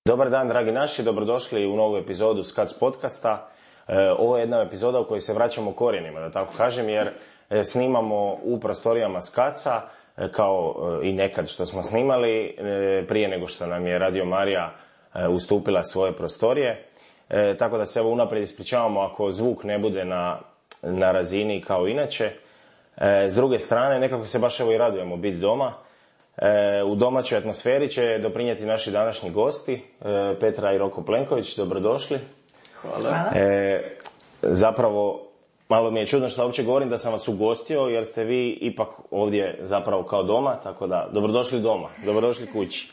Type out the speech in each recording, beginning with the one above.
Dobar dan, dragi naši, dobrodošli u novu epizodu Skac podcasta. Ovo je jedna epizoda u kojoj se vraćamo korijenima, da tako kažem, jer snimamo u prostorijama Skaca, kao i nekad što smo snimali, prije nego što nam je Radio Marija ustupila svoje prostorije. Tako da se evo unaprijed ispričavamo ako zvuk ne bude na razini kao inače. S druge strane, nekako se baš evo i radujemo biti doma. U domaćoj atmosferi će doprinijeti naši današnji gosti, Petra i Roko Plenković, dobrodošli. Hvala. Zapravo, malo mi je čudno što uopće govorim da sam vas ugostio, jer ste vi ipak ovdje zapravo kao doma, tako da dobrodošli doma, dobrodošli kući.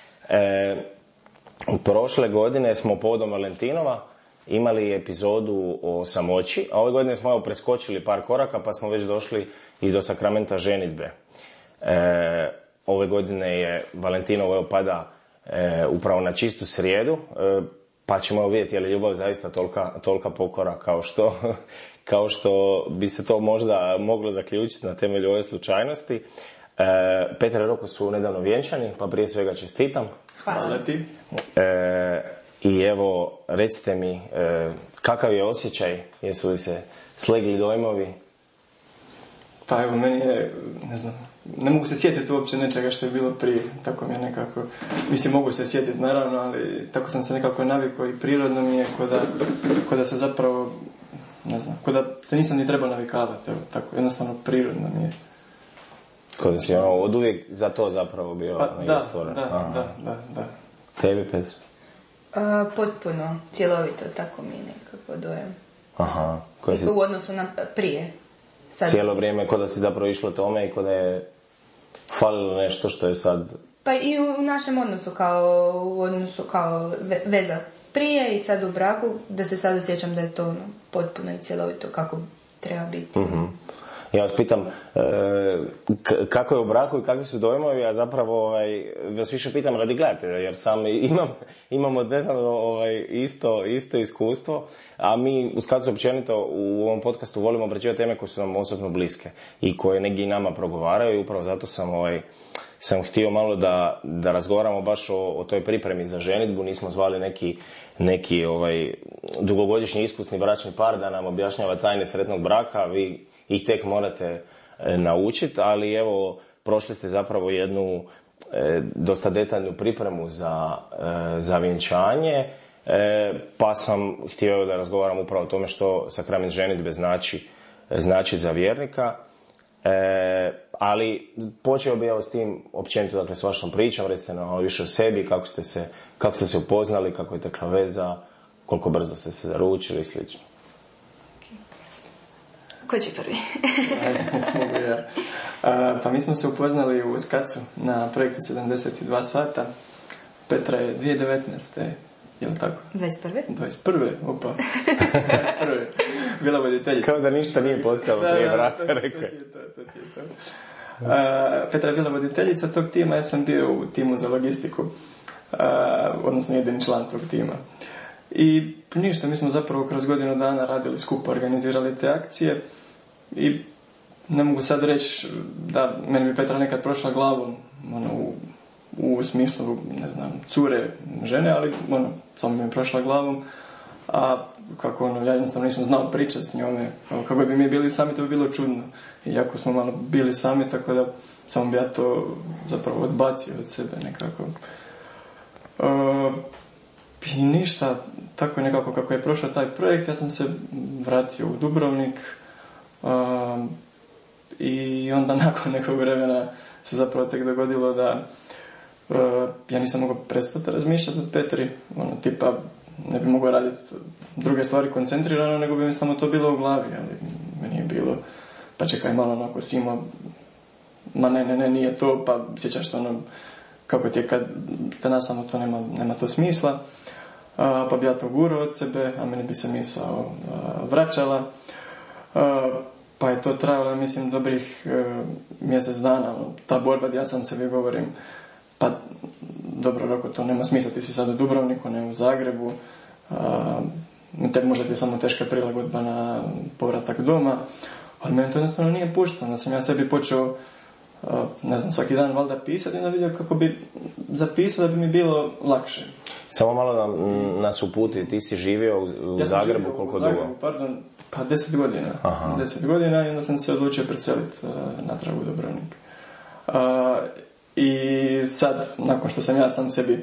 Prošle godine smo povodom Valentinova imali epizodu o samoći, a ove godine smo evo preskočili par koraka pa smo već došli i do sakramenta ženidbe. Ove godine je Valentinovo evo pada upravo na čistu srijedu, pa ćemo vidjeti je li ljubav zaista tolika pokora kao što bi se to možda moglo zaključiti na temelju ove slučajnosti. Petar i Roko su nedavno vjenčani, pa prije svega čestitam. Hvala ti. I evo, recite mi, kakav je osjećaj, jesu li se slegli dojmovi? Pa evo, meni je, ne mogu se sjetiti uopće nečega što je bilo prije, tako mi je nekako, mislim mogu se sjetiti naravno, ali tako sam se nekako navikao i prirodno mi je ko da se zapravo, ko da se nisam ni trebao navikavati, evo, tako jednostavno prirodno mi je. Ko da si od uvijek za to zapravo bio stvoren? Da. Tebi, Petar? Potpuno, cjelovito, tako mi je nekako dojam. Aha. U odnosu na prije. Sad. Cijelo vrijeme ko da si zapravo išlo tome i ko da je falilo nešto što je sad... Pa i u našem odnosu kao veza prije i sad u braku, da se sad osjećam da je to potpuno i cjelovito kako treba biti. Mm-hmm. Ja vas pitam kako je u braku i kakvi su dojmovi, a zapravo vas više pitam radi gledatelja, jer sam imam odnedavno isto iskustvo, a mi u Skacu općenito u ovom podcastu volimo obrađivati teme koje su nam osobno bliske i koje negdje i nama progovaraju i upravo zato sam htio malo da razgovaramo baš o toj pripremi za ženidbu. Nismo zvali neki dugogodišnji iskusni bračni par da nam objašnjava tajne sretnog braka, vi ih tek morate naučiti, ali evo, prošli ste zapravo jednu dosta detaljnu pripremu za vjenčanje, pa sam htio da razgovaram upravo o tome što sakrament ženidbe znači za vjernika, ali počeo bi evo s tim općenito, dakle s vašom pričom, recite nam malo više o sebi, kako ste se upoznali, kako je tekla veza, koliko brzo ste se zaručili i slično. Ko će prvi? Mogu ja. Pa mi smo se upoznali u Skacu na projektu 72 sata. Petra je 2019. Je li tako? 21. Opa. 21. Bila voditeljica. Kao da ništa nije postalo prije braka, rekao. To ti je to. Petra je bila voditeljica tog tima, ja sam bio u timu za logistiku. Odnosno jedini član tog tima. I ništa, mi smo zapravo kroz godinu dana radili skupo, organizirali te akcije i ne mogu sad reći da meni bi Petra nekad prošla glavom u smislu, cure, žene, ali samo bi mi prošla glavom, a kako ja jednostavno nisam znao pričati s njome, kako bi mi bili sami, to bi bilo čudno, iako smo malo bili sami, tako da samo bi ja to zapravo odbacio od sebe nekako. I ništa, tako je nekako kako je prošao taj projekt, ja sam se vratio u Dubrovnik i onda nakon nekog vremena se zapravo tek dogodilo da ja nisam mogao prestati razmišljati od Petri, tipa ne bi mogao raditi druge stvari koncentrirano, nego bi mi samo to bilo u glavi, ali meni je bilo, pa čekaj malo si imao, ma ne, nije to, pa sjećaš se kako ti je kad ste nas, samo to nema to smisla. Pa bi ja to gurao od sebe, a meni bi se misao vraćala. Pa je to trajalo, mislim, dobrih mjesec dana. Ta borba, ja sam sebi govorim, pa dobro, Roko, to nema smisla, ti si sad u Dubrovniku, ne u Zagrebu. Možda ti je samo teška prilagodba na povratak doma, ali meni to jednostavno nije pušteno. Da sam ja sebi počeo ne znam, svaki dan valjda pisati, onda vidio kako bi zapisao da bi mi bilo lakše. Samo malo nas uputi, ti si živio u Zagrebu koliko dugo? Zagrebu, pardon, pa 10 godina. Aha. 10 godina i onda sam se odlučio preseliti natrag u Dubrovnik. I sad, nakon što sam ja sam sebi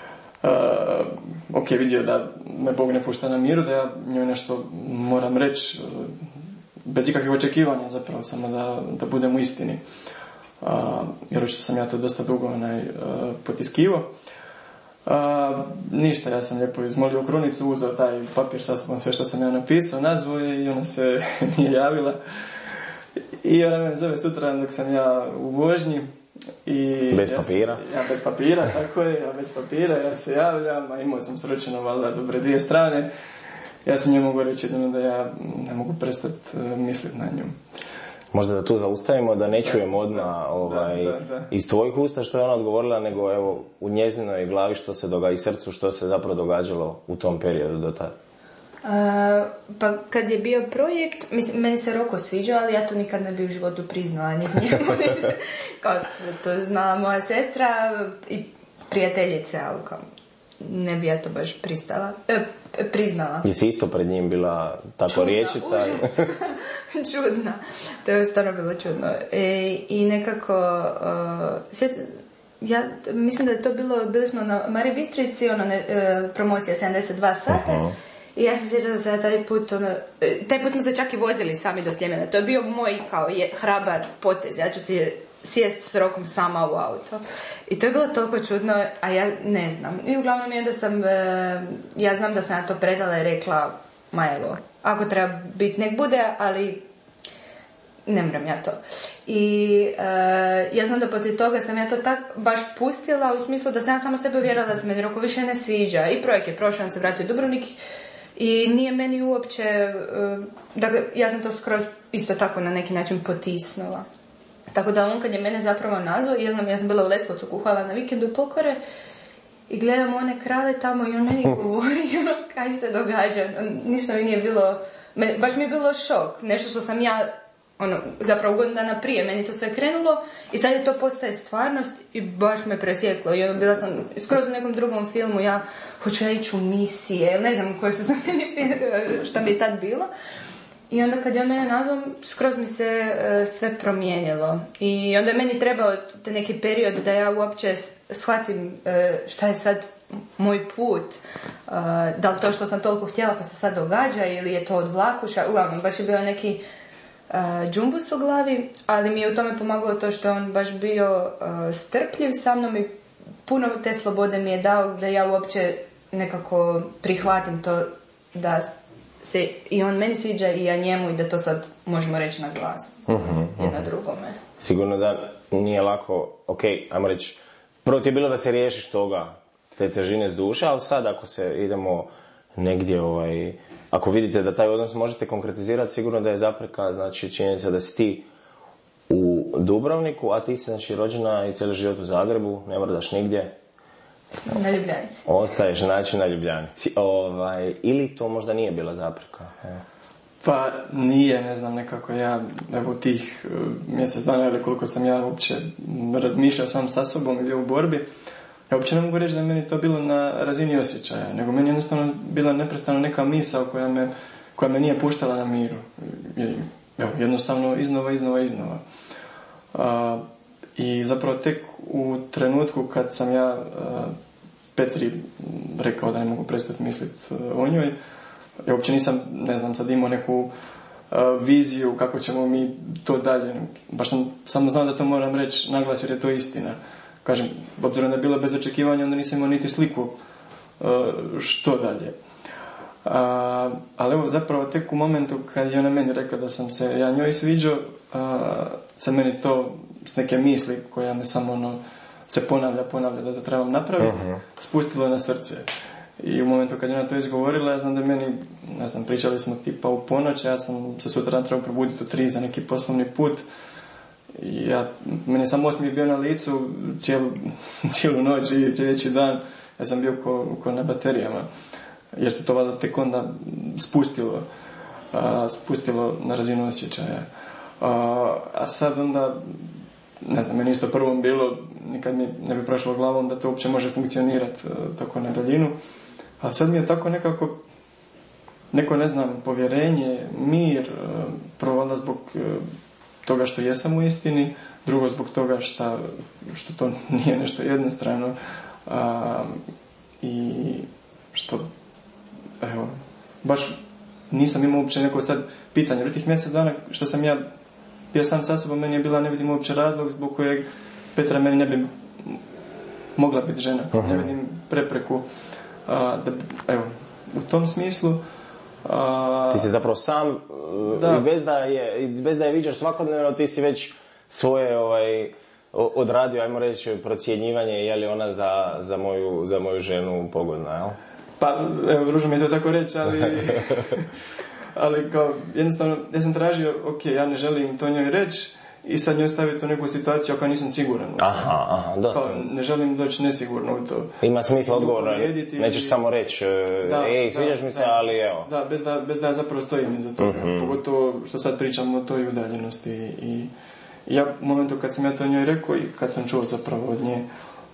vidio da me Bog ne pušta na miru, da ja njoj nešto moram reći bez ikakvih očekivanja zapravo, samo da budem u istini. Jer očito sam ja to dosta dugo potiskivao. Ništa, ja sam lijepo izmolio krunicu, uzeo taj papir sa sobom, sve što sam ja napisao, nazvao je i ona se nije javila. I ona me zove sutra dok sam ja u vožnji. Bez papira? Ja bez papira, tako je, ja bez papira, ja se javljam, a imao sam sročeno valjda dobre 2 strane. Ja sam njoj mogu reći da ja ne mogu prestati misliti na nju. Možda da tu zaustavimo, da ne čujemo odmah iz tvojih usta što je ona odgovorila, nego evo u njezinoj glavi što se događa i srcu što se zapravo događalo u tom periodu do tada. Pa kad je bio projekt, mislim, meni se Roko sviđao, ali ja to nikad ne bi u životu priznala ni njemu. Kao to znala moja sestra i prijateljice, ali kao ne bi ja to baš priznala. Jesi isto pred njim bila tako čudna, riječita? Čudna. To je stvarno bilo čudno. I nekako ja mislim da je to bili smo na Mariji Bistrici, promocija 72 sata. Uh-huh. I ja se sjećam da se taj put smo se čak i vozili sami do Sljemena. To je bio moj kao hrabar potez. Ja ću si sjest s Rokom sama u auto. I to je bilo toliko čudno, a ja ne znam. I uglavnom je da sam, ja znam da sam na to predala i rekla, ma evo, ako treba biti nek bude, ali ne moram ja to. I ja znam da poslije toga sam ja to tak baš pustila u smislu da sam ja samo sebe uvjerila da se meni Roko više ne sviđa. I projekt je prošao, on se vratio u Dubrovnik i nije meni uopće, dakle ja sam to skroz isto tako na neki način potisnula. Tako da on kad je mene zapravo nazvao, ja sam bila u Leskovcu kuhala na vikendu u Pokore i gledam one krave tamo i on meni govori kaj se događa. Ništa mi nije bilo, baš mi je bilo šok. Nešto što sam ja, zapravo godinu dana prije, meni to sve krenulo i sad je to postaje stvarnost i baš me presjeklo. I bila sam skroz u nekom drugom filmu, ja hoću ja ići u misije, ne znam koje su za meni, šta bi tad bilo. I onda kad je on mene nazvao, skroz mi se sve promijenilo. I onda je meni trebao te neki period da ja uopće shvatim šta je sad moj put. Da li to što sam toliko htjela pa se sad događa ili je to od vlakuša. Uglavnom, baš je bio neki džumbus u glavi, ali mi je u tome pomagalo to što je on baš bio strpljiv sa mnom i puno te slobode mi je dao da ja uopće nekako prihvatim to da se i on meni sviđa i ja njemu i da to sad možemo reći na glas jedno drugome. Sigurno da nije lako, ajmo reći, prvo ti je bilo da se riješiš toga, te težine s duše, ali sad ako se idemo negdje, ako vidite da taj odnos možete konkretizirati, sigurno da je zapreka, znači činjenica da si ti u Dubrovniku, a ti si znači rođena i cijeli život u Zagrebu, ne mrdaš nigdje. Na Ljubljanici. Ostaješ znači na Ljubljanici. Ili to možda nije bila zapreka? Pa nije, ne znam, nekako ja, evo tih mjesec dana ili koliko sam ja uopće razmišljao sam sa sobom i bio u borbi, ja uopće ne mogu reći da je meni to bilo na razini osjećaja, nego meni jednostavno bila neprestano neka misao koja me nije puštala na miru. Evo, jednostavno iznova. I zapravo tek u trenutku kad sam ja Petri rekao da ne mogu prestati misliti o njoj, ja uopće nisam, ne znam, sad imao neku viziju kako ćemo mi to dalje. Baš sam samo znao da to moram reći naglas jer je to istina. Kažem, obzirom da je bilo bez očekivanja, onda nisam imao niti sliku što dalje. Ali evo, zapravo tek u momentu kad je ona meni rekla da sam se ja njoj sviđao, se meni to s neke misli koja me samo se ponavlja da to trebam napraviti, spustilo na srce. I u momentu kad je ona to izgovorila, ja znam da meni, ne znam, pričali smo tipa u ponoć, ja sam se sutra trebao probuditi u 3 za neki poslovni put. I meni sam osmijeh bio na licu cijelu noć i sljedeći dan ja sam bio ko na baterijama. Jer se to valjda tek onda spustilo na razinu osjećaja. A sad onda ne znam, meni isto prvom bilo, nikad mi ne bi prošlo glavom da to uopće može funkcionirati tako na daljinu. Ali sad mi je tako nekako, neko, ne znam, povjerenje, mir, prvo valjda zbog toga što jesam u istini, drugo zbog toga što to nije nešto jednostrano i što, evo, baš nisam imao uopće neko sad pitanje. U tih mjesec dana što sam ja bio sam sa sobom, meni je bila, ne vidim uopće razlog zbog kojeg Petra meni ne bi mogla biti žena. Ne vidim prepreku. Evo, u tom smislu ti si zapravo sam i bez da je viđaš svakodnevno, ti si već svoje odradio, ajmo reći, procjenjivanje je li ona za moju ženu pogodna, jel? Pa, evo, ružno mi je to tako reći, ali kao, jednostavno, ja sam tražio, ok, ja ne želim to njoj reći i sad njoj staviti u neku situaciju ako nisam siguran. Aha, da. Kao, ne želim doći nesigurno u to. Ima smisla odgovora, nećeš samo reći, sviđaš mi se, ali evo. Da, bez da ja zapravo stojim iza toga. Pogotovo što sad pričamo o toj udaljenosti. I ja, u momentu kad sam ja to njoj rekao i kad sam čuo zapravo od nje,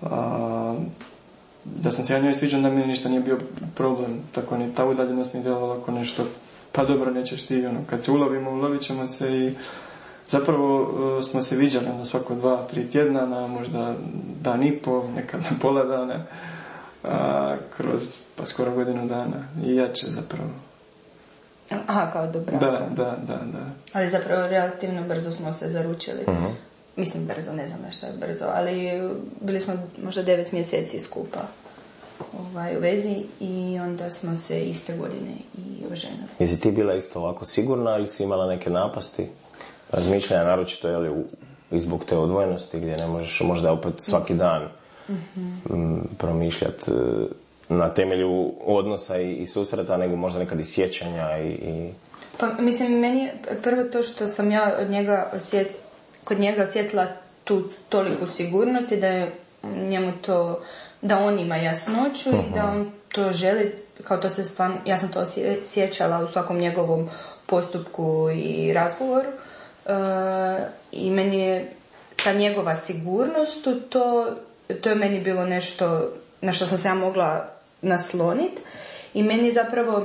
da sam se ja njoj sviđan, da mi ništa nije bio problem. Tako ni ta udaljenost mi je djelovala ako nešto, pa dobro, nećeš ti, kad se ulovimo, ulovit ćemo se i zapravo smo se viđali onda svako 2-3 tjedna, na možda dan i pol, nekad na pola dana, kroz pa skoro godinu dana i jače zapravo. Aha, kao do braka. Da. Ali zapravo relativno brzo smo se zaručili. Mislim brzo, ne znam što je brzo, ali bili smo možda 9 mjeseci skupa u vezi i onda smo se iste godine i oženili. Jesi ti bila isto ovako sigurna ili si imala neke napasti? Razmišljanja, naročito je li i zbog te odvojenosti gdje ne možeš možda opet svaki dan promišljati na temelju odnosa i susreta, nego možda nekad i sjećanja i... Pa mislim, meni je prvo to što sam ja od njega kod njega osjetila tu toliku sigurnost i da je njemu to, da on ima jasnoću i da on to želi, kao to se stvarno, ja sam to osjećala u svakom njegovom postupku i razgovoru. I meni je ta njegova sigurnost, to je meni bilo nešto na što sam se ja mogla nasloniti i meni zapravo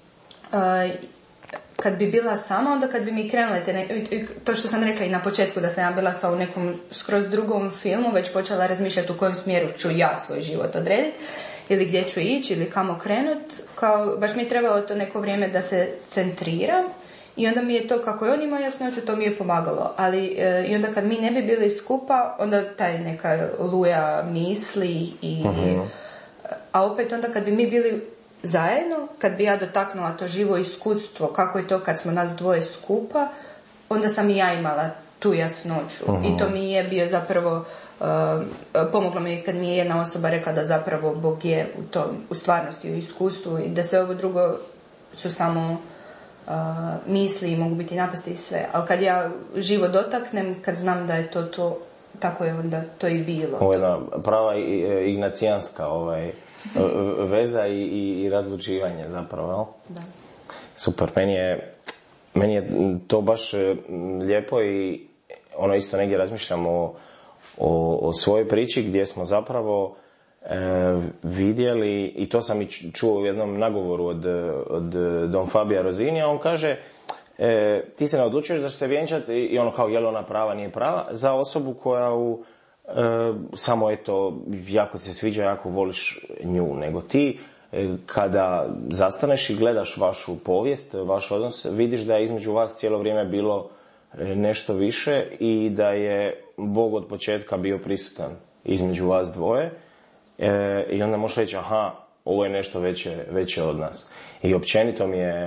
kad bi bila sama, onda kad bi mi krenule to što sam rekla i na početku da sam ja bila sa u nekom skroz drugom filmu, već počela razmišljati u kojem smjeru ću ja svoj život odrediti ili gdje ću ići ili kamo krenut, kao baš mi je trebalo to neko vrijeme da se centriram. I onda mi je to, kako je on imao jasnoću, to mi je pomagalo. Ali i onda kad mi ne bi bili skupa, onda taj neka luja misli a opet onda kad bi mi bili zajedno, kad bi ja dotaknula to živo iskustvo, kako je to kad smo nas dvoje skupa, onda sam i ja imala tu jasnoću. I to mi je bio zapravo, pomoglo mi kad mi je jedna osoba rekla da zapravo Bog je u stvarnosti, u iskustvu i da sve ovo drugo su samo misli, mogu biti napasti i sve. Ali kad ja živo dotaknem, kad znam da je to tako je onda to i bilo. Ovo je jedna prava ignacijanska veza i razlučivanje zapravo, jel? Da. Super, meni je to baš lijepo i isto negdje razmišljamo o svojoj priči gdje smo zapravo vidjeli, i to sam i čuo u jednom nagovoru od Don Fabija Rosinija, on kaže ti se ne odlučuješ da će se vjenčati i kao je li ona prava, nije prava, za osobu koja samo jako ti se sviđa, jako voliš nju, nego ti kada zastaneš i gledaš vašu povijest, vaš odnos, vidiš da je između vas cijelo vrijeme bilo nešto više i da je Bog od početka bio prisutan između vas dvoje. I onda možeš reći, aha, ovo je nešto veće od nas. I općenito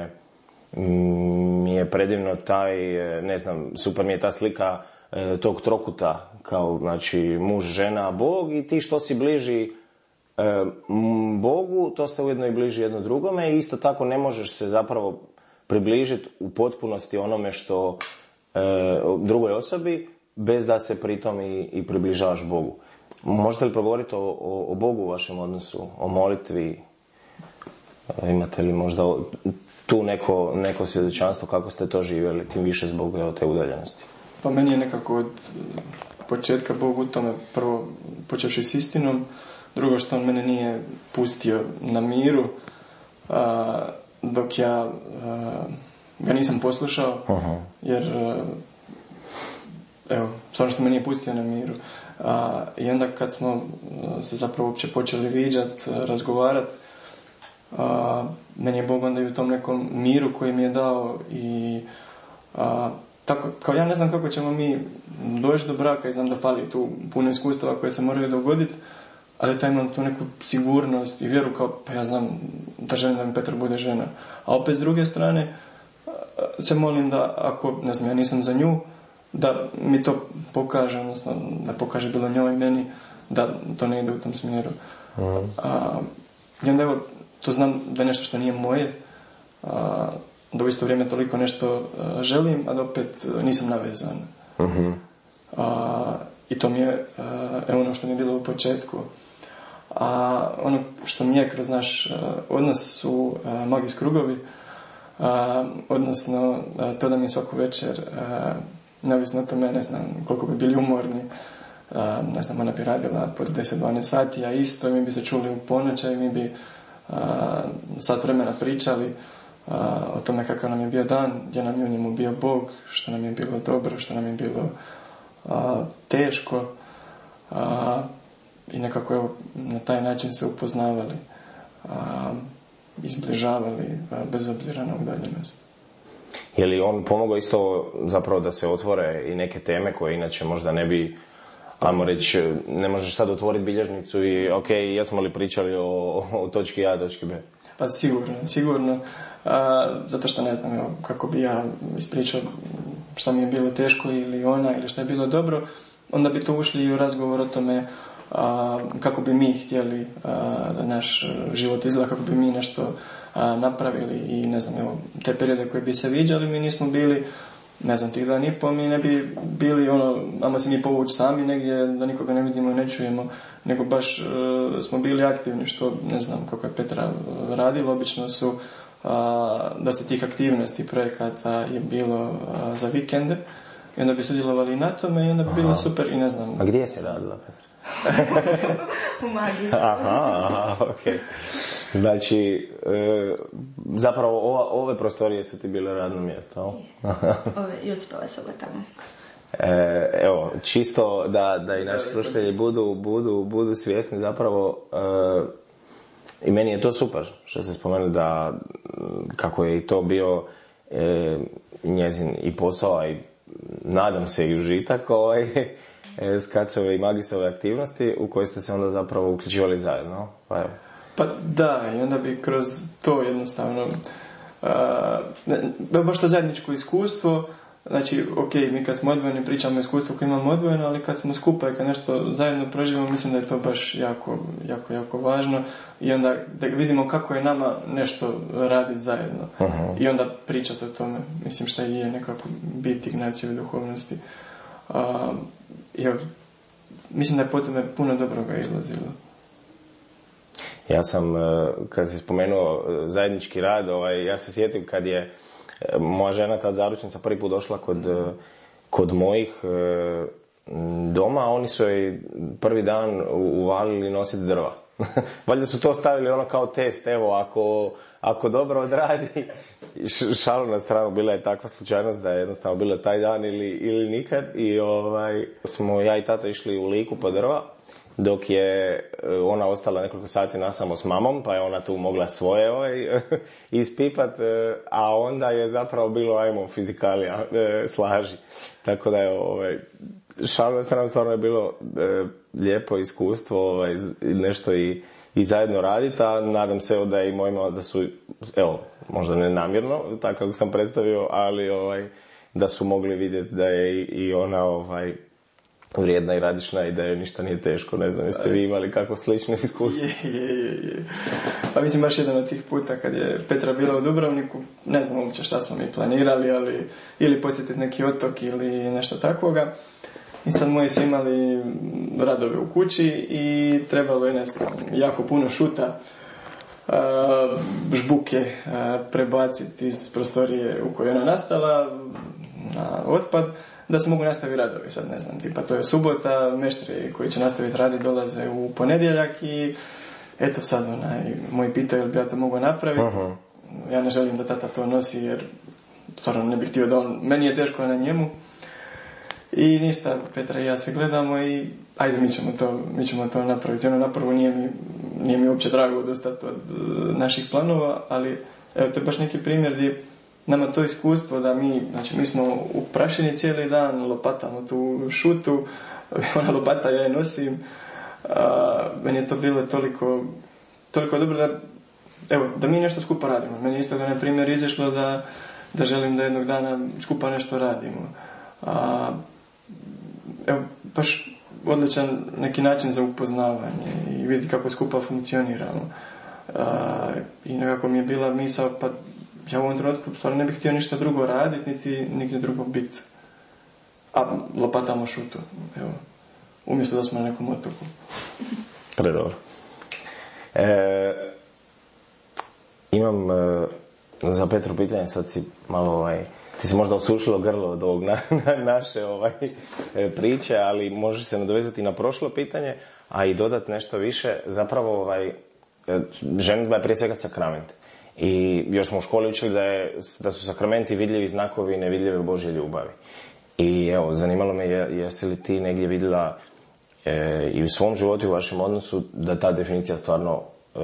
mi je predivno taj, ne znam, super mi je ta slika tog trokuta, kao, znači, muž, žena, Bog, i ti što si bliži Bogu, to ste ujedno i bliži jedno drugome i isto tako ne možeš se zapravo približiti u potpunosti onome što drugoj osobi, bez da se pritom i približavaš Bogu. Možete li progovoriti o Bogu u vašem odnosu, o molitvi? Imate li možda tu neko svjedočanstvo kako ste to živjeli, tim više zbog te udaljenosti? Pa meni je nekako od početka Bog u tome, prvo počevši s istinom, drugo što on mene nije pustio na miru, dok ja ga nisam poslušao, jer evo, stvarno što me nije pustio na miru. I onda kad smo se zapravo uopće počeli viđat, razgovarat, meni je Bog onda i u tom nekom miru koji mi je dao i tako, kao ja ne znam kako ćemo mi doći do braka i znam da fali tu puno iskustava koje se moraju dogoditi, ali ja imam tu neku sigurnost i vjeru kao, pa ja znam da želim da mi Petra bude žena. A opet s druge strane se molim da ako, ne znam, ja nisam za nju, da mi to pokaže, odnosno da pokaže bilo njoj i meni, da to ne ide u tom smjeru. I onda evo, to znam da je nešto što nije moje, da u isto vrijeme toliko nešto želim, a da opet nisam navezan. I to mi je ono što mi je bilo u početku. A ono što mi je kroz naš odnos su magijski krugovi, odnosno to da mi svaku večer, neovisno o tome, ne znam koliko bi bili umorni, ne znam, ona bi radila po 10-12 sati, a isto mi bi se čuli u ponoć i mi bi sat vremena pričali o tome kakav nam je bio dan, gdje nam je u njemu bio Bog, što nam je bilo dobro, što nam je bilo teško, i nekako evo, na taj način se upoznavali, izbližavali, bez obzira na udaljenost. Je li on pomogao isto zapravo da se otvore i neke teme koje inače možda ne bi, ajmo reći, ne možeš sad otvoriti bilježnicu i ok, jesmo li pričali o točki A, točki B? Pa sigurno. Zato što ne znam, evo, kako bi ja ispričao šta mi je bilo teško ili ona, ili šta je bilo dobro, onda bi to ušli i u razgovor o tome kako bi mi htjeli da naš život izgleda, kako bi mi nešto napravili i ne znam, evo, te periode koje bi se viđali, mi nismo bili, ne znam, tih dan i pol, mi ne bi bili ajmo se mi povući sami negdje, da nikoga ne vidimo i ne čujemo, nego baš smo bili aktivni, što ne znam kako je Petra radila, obično su dosta tih aktivnosti, projekata je bilo za vikende i onda bi sudjelovali na tome i onda bi bilo super i ne znam. A gdje se radila, Petra? U magiji. Aha, ok. Znači, zapravo ove prostorije su ti bile radno mjesto, Ove Josipova soba tamo. Evo, čisto da i naši slušatelji budu svjesni zapravo, i meni je to super što se spomenu da kako je i to bio njezin i posao i nadam se i užitak Skacove i Magisove aktivnosti u koje ste se onda zapravo uključivali zajedno. Pa da, i onda bi kroz to jednostavno baš to zajedničko iskustvo, znači, ok, mi kad smo odvojeni pričamo o iskustvu koje imamo odvojeno, ali kad smo skupa i kad nešto zajedno proživamo, mislim da je to baš jako važno i onda da vidimo kako je nama nešto raditi zajedno. I onda pričati o tome, mislim šta je nekako bit Ignacijeve duhovnosti. Mislim da je potom puno dobroga izlazilo. Ja sam, kad si spomenuo zajednički rad, ja se sjetim kad je moja žena, tad zaručnica, prvi put došla kod mojih doma, oni su joj prvi dan uvalili nositi drva. Valjda su to stavili kao test, evo, ako dobro odradi. Šalu na stranu, bila je takva slučajnost da je jednostavno bilo taj dan ili nikad. I smo ja i tata išli u Liku po drva, dok je ona ostala nekoliko sati nasamo s mamom, pa je ona tu mogla svoje ispipat, a onda je zapravo bilo, ajmo, fizikalija, slaži. Tako da je šalu na stranu, stvarno je bilo lijepo iskustvo, nešto i zajedno raditi, a nadam se da je i mojima, da su, evo, možda ne namjerno, tako kako sam predstavio, ali da su mogli vidjeti da je i ona vrijedna i radišna i da joj ništa nije teško. Ne znam, jeste vi imali kako slično iskustvo? Je. Pa mislim baš jedan od tih puta kad je Petra bila u Dubrovniku, ne znam uopće šta smo mi planirali, ali ili posjetiti neki otok ili nešto takvoga. I sad moji su imali radove u kući i trebalo je jako puno šuta, žbuke prebaciti iz prostorije u kojoj je ona nastala na otpad, da se mogu nastaviti radovi, sad ne znam, tipa to je subota, meštri koji će nastaviti raditi dolaze u ponedjeljak i eto sad moji pitaju jel bi ja to mogao napraviti. Ja ne želim da tata to nosi jer stvarno ne bih htio da on, meni je teško na njemu. I ništa, Petra i ja se gledamo i ajde mi ćemo to napraviti. Napravo nije mi uopće drago odustati od naših planova, ali evo to je baš neki primjer gdje nama to iskustvo da mi smo u prašini cijeli dan, lopatamo tu šutu, ona lopata ja je nosim, meni je to bilo toliko dobro da mi nešto skupa radimo. Meni je isto na primjer izašlo da želim da jednog dana skupa nešto radimo. Evo, baš odličan neki način za upoznavanje i vidi kako skupa funkcioniramo. I nekako mi je bila misao, pa ja u ovom trenutku stvarno ne bih htio ništa drugo raditi, niti nigdje drugo biti. A lopatamo šutu, evo, umjesto da smo na nekom otoku. Predobro. Imam za Petru pitanje, sad si malo ti si možda osušilo grlo od ovog naše priče, ali možeš se nadovezati na prošlo pitanje, a i dodati nešto više. Zapravo ženidba je prije svega sakrament. I još smo u školi učili da su sakramenti vidljivi znakovi nevidljive Božje ljubavi. I evo, zanimalo me jesi li ti negdje vidjela i u svom životu i u vašem odnosu da ta definicija stvarno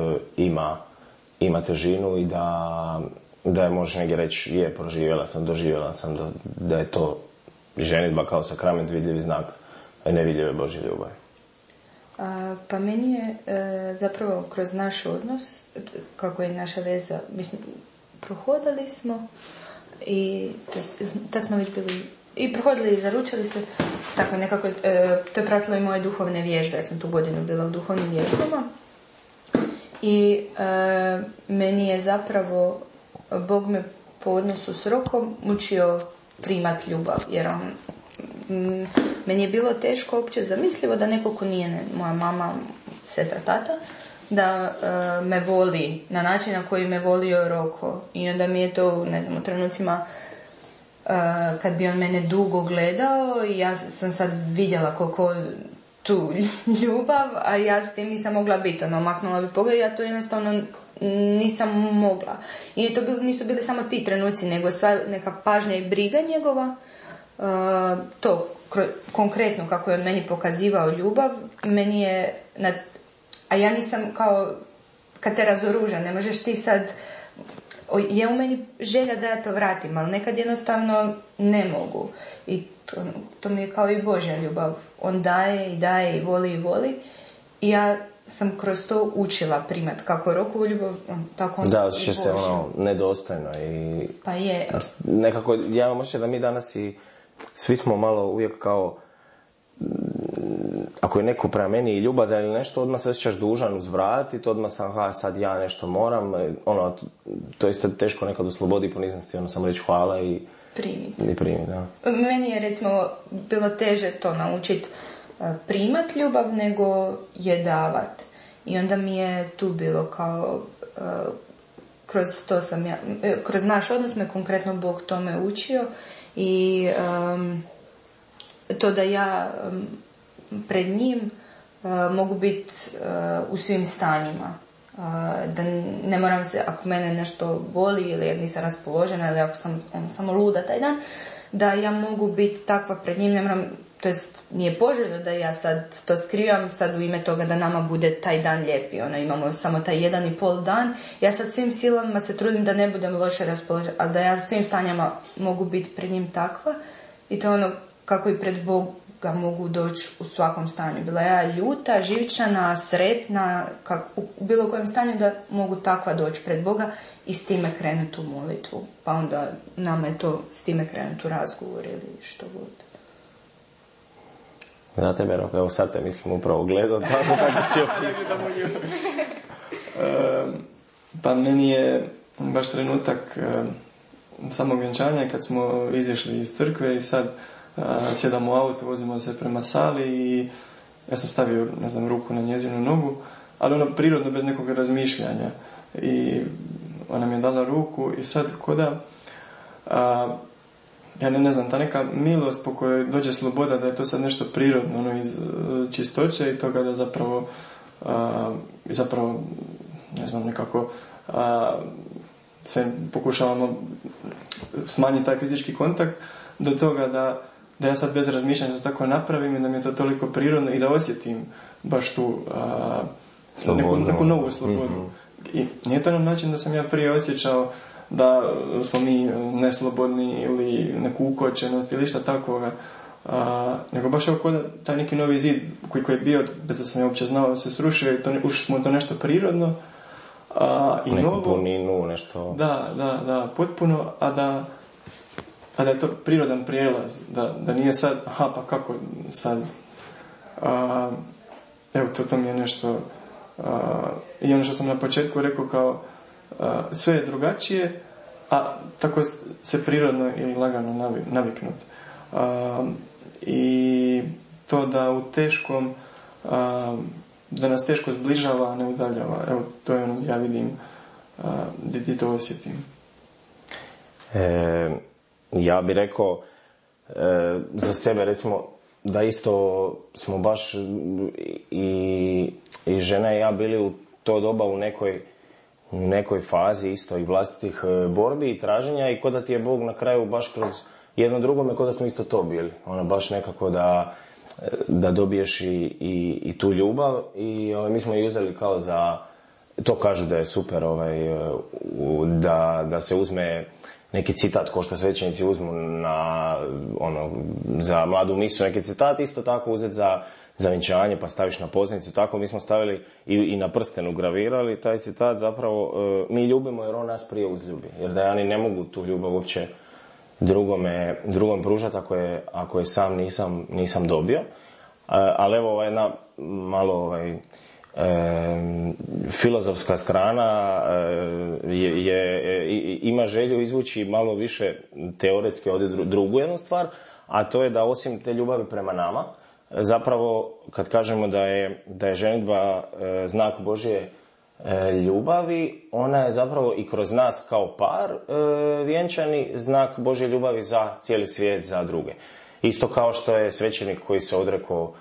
ima težinu i da je možeš negdje reći doživjela sam da je to ženidba kao sakrament vidljivi znak nevidljive Božje ljubavi. Pa meni je zapravo kroz naš odnos, kako je naša veza, mislim, prohodali smo i tad smo već bili i prohodili i zaručili se, tako nekako, to je pratilo i moje duhovne vježbe, ja sam tu godinu bila u duhovnim vježbama i meni je zapravo Bog me po odnosu s Rokom učio primat ljubav, jer meni je bilo teško uopće zamislivo da neko ko nije moja mama, sestra, tata, da me voli na način na koji me volio Roko. I onda mi je to, ne znam, u trenucima kad bi on mene dugo gledao i ja sam sad vidjela koliko tu ljubav, a ja s tim nisam mogla biti. Maknula bi pogled, ja to jednostavno nisam mogla. I to nisu bili samo ti trenuci, nego sva neka pažnja i briga njegova. To konkretno kako je on meni pokazivao ljubav, meni je a ja nisam kao kad te razoruža, ne možeš ti sad, je u meni želja da ja to vratim, ali nekad jednostavno ne mogu i to mi je kao i Božja ljubav, on daje i voli i ja sam kroz to učila primat kako Rokovu ljubav, tako onda da, će se nedostojno i pa je nekako, ja vam osjećam da mi danas i svi smo malo uvijek kao ako je neko prema meni ljubazan ili nešto, odmah se osjećaš dužan uzvratiti, odmah sam, sad ja nešto moram, to je isto teško nekad u slobodi i poniznosti, samo reći hvala i primiti, da. Meni je recimo bilo teže to naučiti primat ljubav nego je davat. I onda mi je tu bilo kao kroz naš odnos me konkretno Bog tome učio i to da ja pred njim mogu biti u svim stanjima. Da ne moram se, ako mene nešto boli ili jer nisam raspoložena ili ako sam samo luda taj dan, da ja mogu biti takva pred njim, ne moram, to jest nije poželjno da ja sad to skrivam sad u ime toga da nama bude taj dan lijepi, imamo samo taj 1,5 dan, ja sad svim silama se trudim da ne budem loše raspoložena, ali da ja u svim stanjama mogu biti pred njim takva i to je kako i pred Boga mogu doći u svakom stanju. Bila ja ljuta, živčana, sretna, u bilo kojem stanju da mogu takva doći pred Boga i s time krenuti u molitvu. Pa onda nama je to s time krenuti u razgovor ili što god. Na tebe, Roko, evo sad te mislim upravo gledao, tako kako si opisao. Pa meni je baš trenutak samog vjenčanja kad smo izišli iz crkve i sad sjedamo u auto, vozimo se prema sali i ja sam stavio, ne znam, ruku na njezinu nogu, ali prirodno bez nekog razmišljanja i ona mi je dala ruku i sad koda ja ne znam, ta neka milost po kojoj dođe sloboda, da je to sad nešto prirodno, ono, iz čistoće i toga da zapravo ne znam, nekako se pokušavamo smanjiti taj fizički kontakt, do toga da ja sad bez razmišljanja to tako napravim i da mi je to toliko prirodno i da osjetim baš tu neku novu slobodu. I nije to na način da sam ja prije osjećao da smo mi neslobodni ili neku ukočenost ili šta takvoga, nego baš evo taj neki novi zid koji je bio, bez da sam ja uopće znao, se srušio i ušli smo to nešto prirodno i neku novo. puninu, nešto... Da, potpuno, a da je to prirodan prijelaz, da nije sad, pa kako sad, evo to mi je nešto, i ono što sam na početku rekao kao, sve je drugačije, a tako se prirodno i lagano naviknut. I to da u teškom, da nas teško zbližava, a ne udaljava, evo to je ono, ja vidim, gdje to osjetim. Ja bih rekao za sebe, recimo, da isto smo baš i žena i ja bili u to doba u nekoj fazi isto i vlastitih borbi i traženja, i ko da ti je Bog na kraju baš kroz jedno drugome, ko da smo isto to bili. Ono baš nekako da dobiješ i tu ljubav, i mi smo i uzeli kao za, to kažu da je super, da se uzme neki citat, ko što svećenici uzmu za mladu misu, neki citat isto tako uzeti za vjenčanje, pa staviš na pozornicu, tako mi smo stavili i na prstenu gravirali taj citat, zapravo mi ljubimo jer on nas prije uzljubi, jer da ja ni ne mogu tu ljubav uopće drugom pružati ako je sam nisam dobio. Ali evo jedna malo filozofska strana ima želju izvući malo više teoretski ovdje drugu jednu stvar, a to je da osim te ljubavi prema nama, zapravo kad kažemo da je ženidba znak Božje ljubavi, ona je zapravo i kroz nas kao par vjenčani znak Božje ljubavi za cijeli svijet, za druge. Isto kao što je svećenik koji se odrekao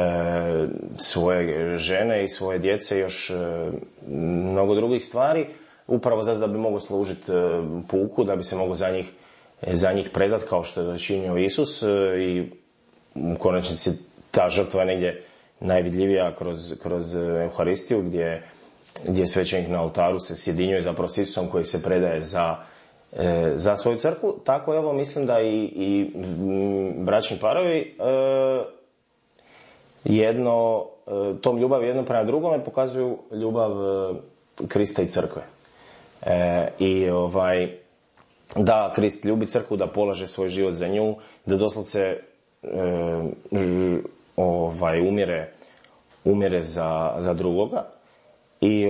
svoje žene i svoje djece, još mnogo drugih stvari, upravo zato da bi mogao služiti puku, da bi se mogao za njih predati kao što je činio Isus, i u konačnici ta žrtva je negdje najvidljivija kroz Euharistiju, gdje svećenik na oltaru se sjedinjuje zapravo s Isusom koji se predaje za svoju crkvu. Tako evo mislim da i bračni parovi tom ljubav jedno prema drugome pokazuju ljubav Krista i crkve. Da Krist ljubi crkvu, da polaže svoj život za nju, da doslovce umire za drugoga. I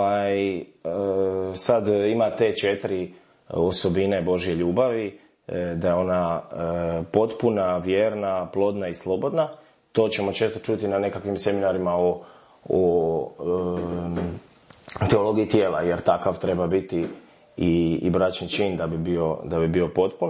sad ima te 4 osobine Božje ljubavi, da je ona potpuna, vjerna, plodna i slobodna. To ćemo često čuti na nekakvim seminarima o teologiji tijela, jer takav treba biti i bračni čin da bi bio potpun.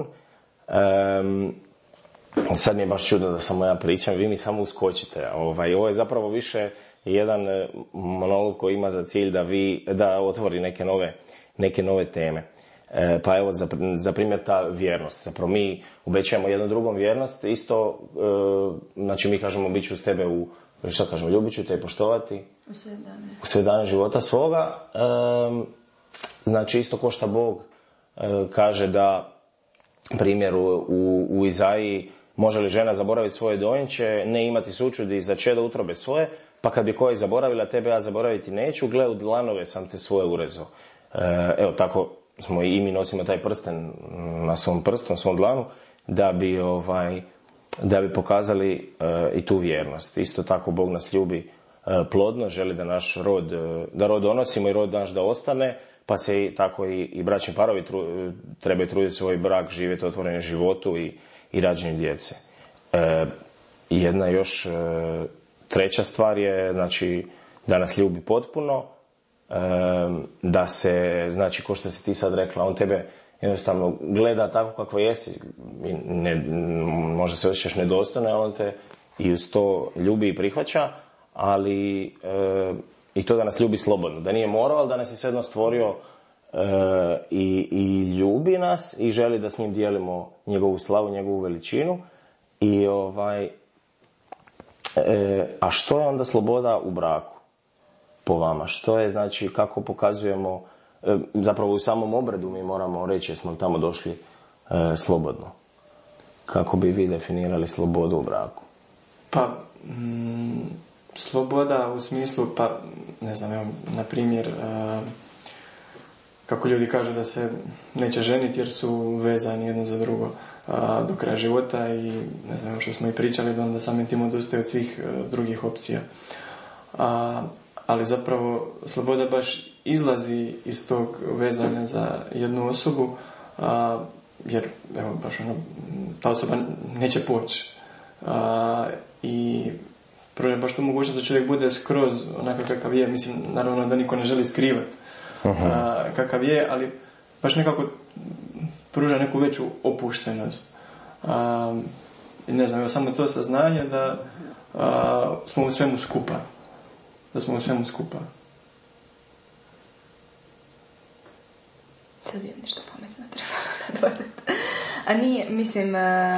Sad mi je baš čudno da samo ja pričam, vi mi samo uskočite. Ovo je zapravo više jedan monolog koji ima za cilj da otvori neke nove teme. Pa evo, za primjer ta vjernost. Zapravo mi obećajemo jednom drugom vjernost, isto, znači mi kažemo bit ću s tebe ljubit ću te i poštovati u sve dane života svoga. Znači isto ko što Bog kaže da, primjer u Izaiji, može li žena zaboraviti svoje dojenče, ne imati sućudi za čedo utrobe svoje, pa kad bi koji zaboravila, tebe ja zaboraviti neću, gle, u dlanove sam te svoje urezao. Evo, tako smo i mi nosimo taj prsten na svom prstu, na svom dlanu, da bi pokazali i tu vjernost. Isto tako Bog nas ljubi plodno, želi da naš da rod donosimo i rod naš da ostane, pa se tako i bračni parovi trebaju truditi svoj brak, živjeti otvoreni životu i rađenju djece. Jedna još treća stvar je, znači, da nas ljubi potpuno, da se, znači, ko što si ti sad rekla, on tebe jednostavno gleda tako kako jesi. Možda se osjećaš nedostojno, ali on te i uz to ljubi i prihvaća, ali i to da nas ljubi slobodno. Da nije morao, ali da nas je svejedno stvorio i ljubi nas i želi da s njim dijelimo njegovu slavu, njegovu veličinu. I a što je onda sloboda u braku po vama? Što je, znači, kako pokazujemo, zapravo u samom obredu mi moramo reći jesmo li tamo došli slobodno? Kako bi vi definirali slobodu u braku? Pa, sloboda u smislu, pa, ne znam, evo, na primjer, kako ljudi kažu da se neće ženiti jer su vezani jedno za drugo do kraja života i ne znam što smo i pričali da onda samim tim odustaje od svih drugih opcija. Ali zapravo sloboda baš izlazi iz tog vezanja za jednu osobu jer evo baš ono, ta osoba neće poći i pruža baš tu mogućnost da čovjek bude skroz onakav kakav je, mislim naravno da niko ne želi skrivati kakav je, ali baš nekako pruža neku veću opuštenost. I ne znam, evo samo to saznanje da smo u svemu skupa. Da smo u svemu skupa. Sad bi nešto pametno trebalo nadodati. A nije, mislim,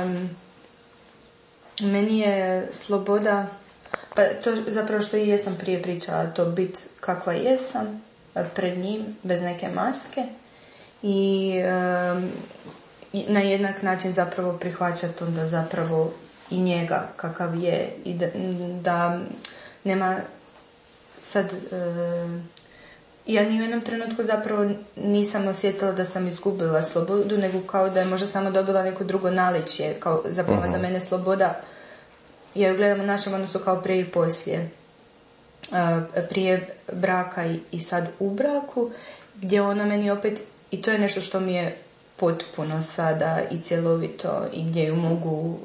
meni je sloboda, pa to zapravo što i jesam prije pričala, to biti kakva jesam, pred njim, bez neke maske i na jednak način zapravo prihvaćati onda zapravo i njega kakav je i da nema sad ja ni u jednom trenutku zapravo nisam osjetila da sam izgubila slobodu, nego kao da je možda samo dobila neko drugo naličje, kao zapravo za mene sloboda, ja ju gledam u našem odnosu kao prije i poslije. Prije braka i sad u braku, gdje ona meni opet, i to je nešto što mi je potpuno sada i cjelovito i gdje ju mogu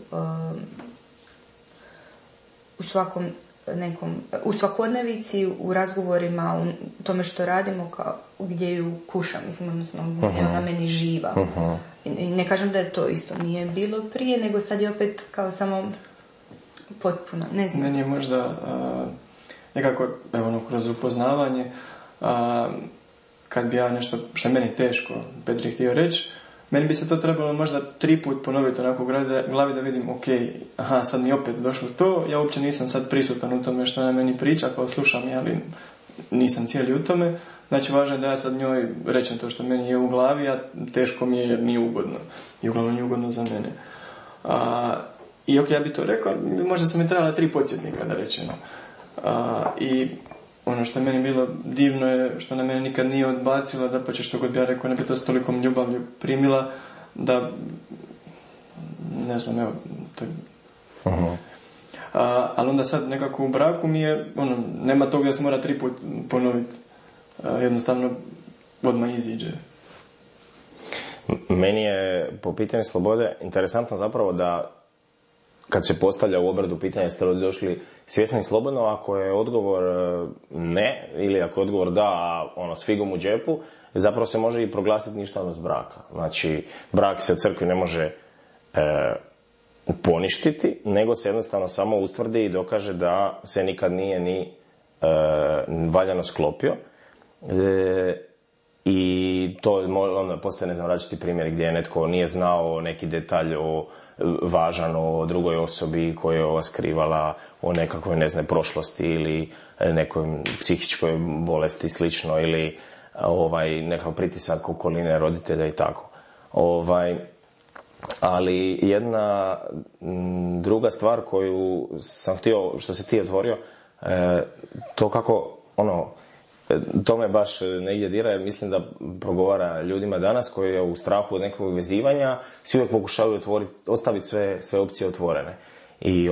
u svakom nekom, u svakodnevici, u razgovorima, u tome što radimo, kao, gdje ju kušam, mislim, odnosno gdje je ona meni živa. I ne kažem da je to isto nije bilo prije, nego sad je opet kao samo potpuno, ne znam. Meni je možda nekako, evo ono, kroz upoznavanje, kad bi ja nešto, što je meni teško, Petri htio reći, meni bi se to trebalo možda 3 put ponoviti onako u glavi da vidim, ok, aha, sad mi opet došlo to, ja uopće nisam sad prisutan u tome što na meni priča, kao slušam je, ali nisam cijeli u tome, znači važno je da ja sad njoj rečem to što meni je u glavi, a teško mi je jer nije ugodno. I uglavnom nije ugodno za mene. I ok, ja bi to rekao, možda sam mi trebala 3 podsjetnika da rečem. I ono što je meni bilo divno je što na mene nikad nije odbacila, da pa će što god bi ja rekao, ne bi to s tolikom ljubavlju primila, da ne znam, evo to je... ali onda sad nekako u braku mi je, ono, nema toga da se mora 3 put ponoviti, jednostavno odmah iziđe. Meni je po pitanju slobode interesantno zapravo da kad se postavlja u obredu pitanje jeste li došli svjesni i slobodno, ako je odgovor ne, ili ako je odgovor da, ono, s figom u džepu, zapravo se može i proglasiti ništavnost braka. Znači, brak se u crkvi ne može poništiti, nego se jednostavno samo ustvrdi i dokaže da se nikad nije ni valjano sklopio. I to onda postoje, ne znam, različiti primjeri gdje netko nije znao neki detalj važan o drugoj osobi koja je ova skrivala, o nekakvoj, ne znam, prošlosti ili nekoj psihičkoj bolesti slično, ili nekakav pritisak okoline, roditelja i tako. Ali jedna druga stvar koju sam htio, što si ti otvorio, to kako, to me baš negdje dira, jer mislim da progovara ljudima danas koji je u strahu od nekog vezivanja, svi uvijek pokušavaju ostaviti sve opcije otvorene. I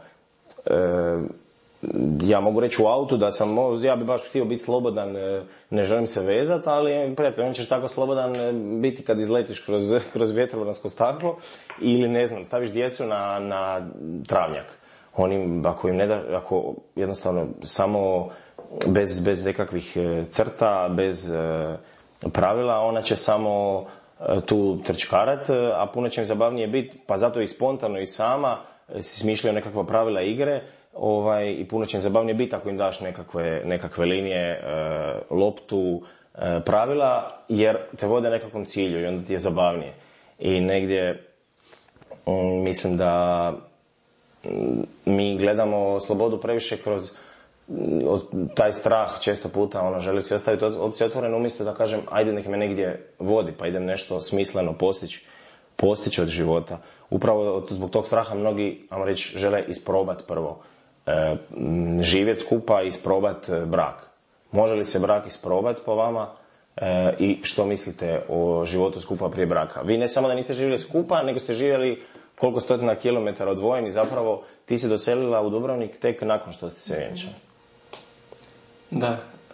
ja mogu reći u autu da ja bi baš htio biti slobodan, ne želim se vezati, ali prijatelj, on ćeš tako slobodan biti kad izletiš kroz vjetrobransko staklo ili, ne znam, staviš djecu na travnjak. Ako jednostavno samo bez nekakvih crta, bez pravila, ona će samo tu trčkarat, a puno će im zabavnije biti, pa zato i spontano i sama si smišljaju nekakva pravila igre, i puno će im zabavnije biti ako im daš nekakve linije, loptu, pravila, jer te vode nekakvom cilju i onda ti je zabavnije. I negdje mislim da mi gledamo slobodu previše kroz taj strah često puta, želi si ostaviti opcije otvorene umjesto da kažem ajde nek me negdje vodi pa idem nešto smisleno postići od života. Upravo zbog tog straha mnogi, ajmo reći, žele isprobati prvo. Živjeti skupa i isprobati brak. Može li se brak isprobati po vama i što mislite o životu skupa prije braka? Vi ne samo da niste živjeli skupa, nego ste živjeli koliko stotina kilometara odvojeni, zapravo ti se doselila u Dubrovnik tek nakon što ste se vjenčali. Da.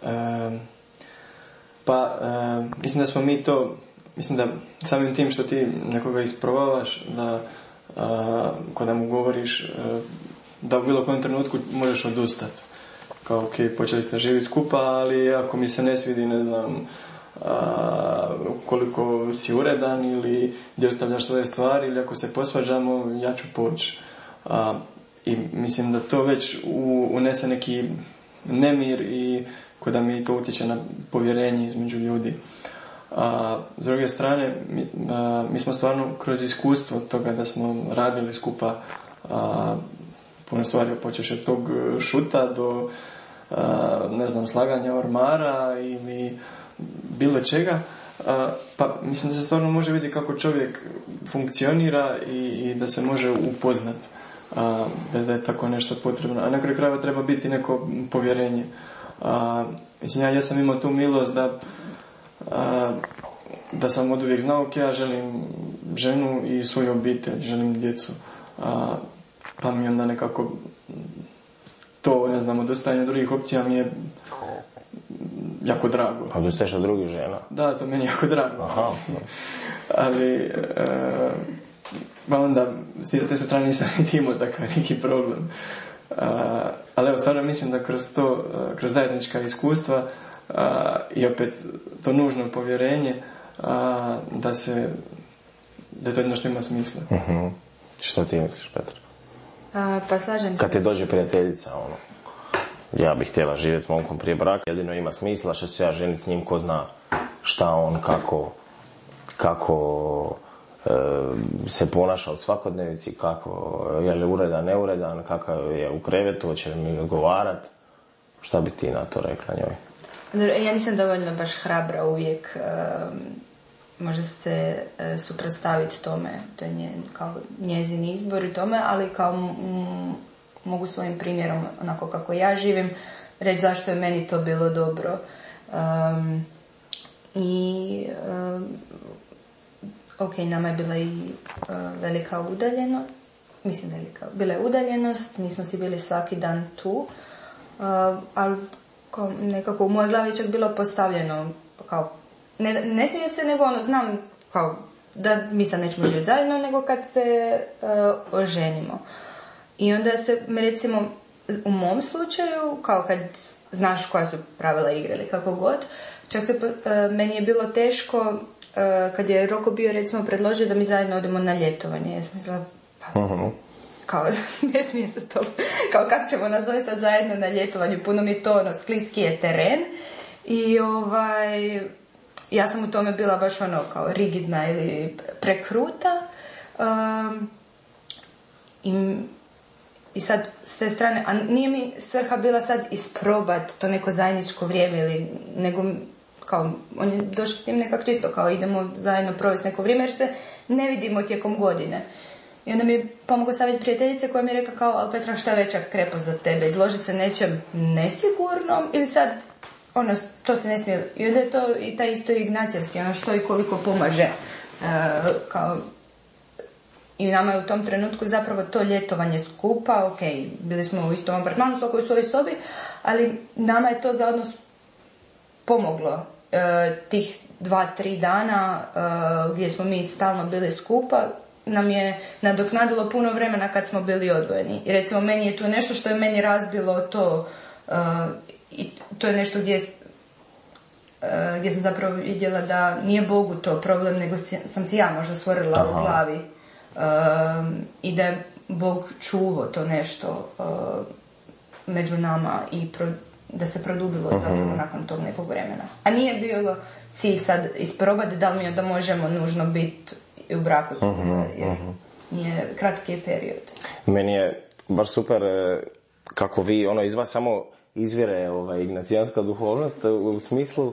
Mislim da smo mi to, mislim da samim tim što ti nekoga isprobavaš, da kada mu govoriš da u bilo kojem trenutku možeš odustati. Kao, ok, počeli ste živjeti skupa, ali ako mi se ne svidi, ne znam, koliko si uredan ili gdje ostavljaš svoje stvari ili ako se posvađamo, ja ću poći. I mislim da to već unese neki nemir i kada mi to utječe na povjerenje između ljudi. S druge strane, mi smo stvarno kroz iskustvo toga da smo radili skupa puno stvari, počeš od tog šuta do ne znam, slaganja ormara ili bilo čega, pa mislim da se stvarno može vidjeti kako čovjek funkcionira i da se može upoznat bez da je tako nešto potrebno. A na kraju krajeva treba biti neko povjerenje. Mislim, ja sam imao tu milost da sam od uvijek znao, ok, ja želim ženu i svoju obitelj, želim djecu. Pa mi onda nekako to, ne znam, odustajanje drugih opcija mi je jako drago. Odustaješ od drugih žena? Da, to meni je jako drago. Aha. Ali onda s te strane nisam niti imao takav neki problem. Ali evo, stvarno mislim da kroz zajednička iskustva i opet to nužno povjerenje da je to jedno što ima smisla. Uh-huh. Što ti misliš, Petra? Pa slažem se. Kad ti dođe prijateljica, ja bih htjela živjeti momkom prije braka, jedino ima smisla što ću ja ženiti s njim, ko zna šta on, kako se ponaša u svakodnevici, kako je li uredan, neuredan, kakav je u krevetu, hoće li mi odgovarat. Šta bi ti na to rekla njoj? Ja nisam dovoljno baš hrabra uvijek, može se suprotstaviti tome, to je kao njezin izbor i tome, ali kao mogu svojim primjerom, onako kako ja živim, reći zašto je meni to bilo dobro. Ok, nama je bila i velika udaljenost, bila je udaljenost, nismo si bili svaki dan tu, ali nekako u mojoj glavi je čak bilo postavljeno kao, ne smije se, nego znam kao da mi sad nećemo živjeti zajedno, nego kad se oženimo. I onda se, recimo, u mom slučaju, kao kad znaš koja su pravila igre ili kako god, čak se meni je bilo teško kad je Roko bio, recimo, predložio da mi zajedno odemo na ljetovanje. Ja sam mislila, kao, ne smije se to, kao kako ćemo nas dovesti sad zajedno na ljetovanju, puno mi to, skliski je teren. I ja sam u tome bila baš kao rigidna ili prekruta. I sad s te strane, a nije mi svrha bila sad isprobat to neko zajedničko vrijeme ili nego kao, on je došao s tim nekako čisto kao idemo zajedno provesti neko vrijeme jer se ne vidimo tijekom godine. I onda mi je pomogao savjet prijateljice koja mi je rekla kao, ali Petra, šta je veća krepa za tebe, izložiti se nečem nesigurnom ili sad to se ne smije. I onda je to i taj isto ignacijevski, što i koliko pomaže. Kao, i nama je u tom trenutku zapravo to ljetovanje skupa, ok, bili smo u istom apartmanu, svako u svojoj sobi, ali nama je to za odnos pomoglo. Tih 2-3 dana gdje smo mi stalno bili skupa, nam je nadoknadilo puno vremena kad smo bili odvojeni. I recimo meni je to nešto što je meni razbilo to, i to je nešto gdje gdje sam zapravo vidjela da nije Bogu to problem, nego sam si ja možda stvorila u glavi. I da je Bog čuvao to nešto među nama i da se produbilo zapravo nakon tog nekog vremena. A nije bilo cilj sad isprobati da li mi da možemo nužno biti u braku jer nije kratki period. Meni je baš super kako vi iz vas samo izvire ignacijanska duhovnost u smislu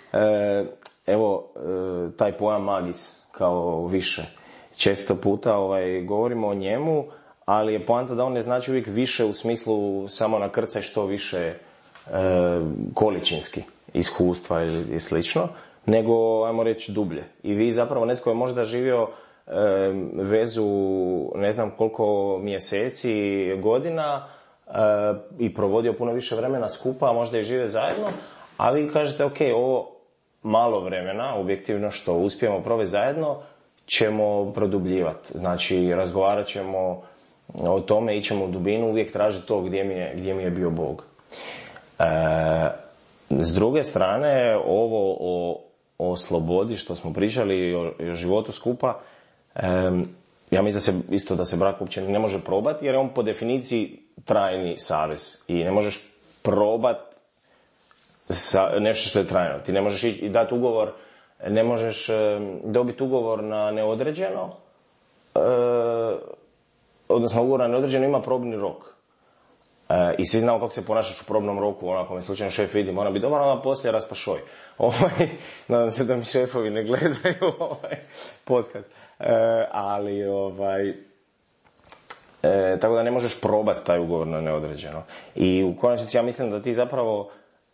taj pojam magis kao više. Često puta govorimo o njemu, ali je poanta da on ne znači uvijek više u smislu samo nakrcaj što više količinski iskustva i slično, nego ajmo reći dublje. I vi zapravo netko je možda živio vezu ne znam koliko mjeseci, godina i provodio puno više vremena skupa, a možda i žive zajedno, a vi kažete ok, ovo malo vremena, objektivno što uspijemo provesti zajedno, ćemo produbljivati. Znači, razgovarat ćemo o tome, ićemo u dubinu, uvijek tražiti to gdje mi je bio Bog. S druge strane, ovo o slobodi što smo pričali, o životu skupa, ja mislim da se brak uopće ne može probati, jer je on po definiciji trajni savez i ne možeš probati nešto što je trajno. Ti ne možeš ići i dati ugovor, ne možeš dobiti ugovor na neodređeno, odnosno ugovor na neodređeno ima probni rok. I svi znamo kako se ponašaš u probnom roku, onako me slučajno šef vidi, mora biti dobar, onda poslije raspašoj. Nadam se da mi šefovi ne gledaju podcast. Tako da ne možeš probati taj ugovor na neodređeno. I u konačnici ja mislim da ti zapravo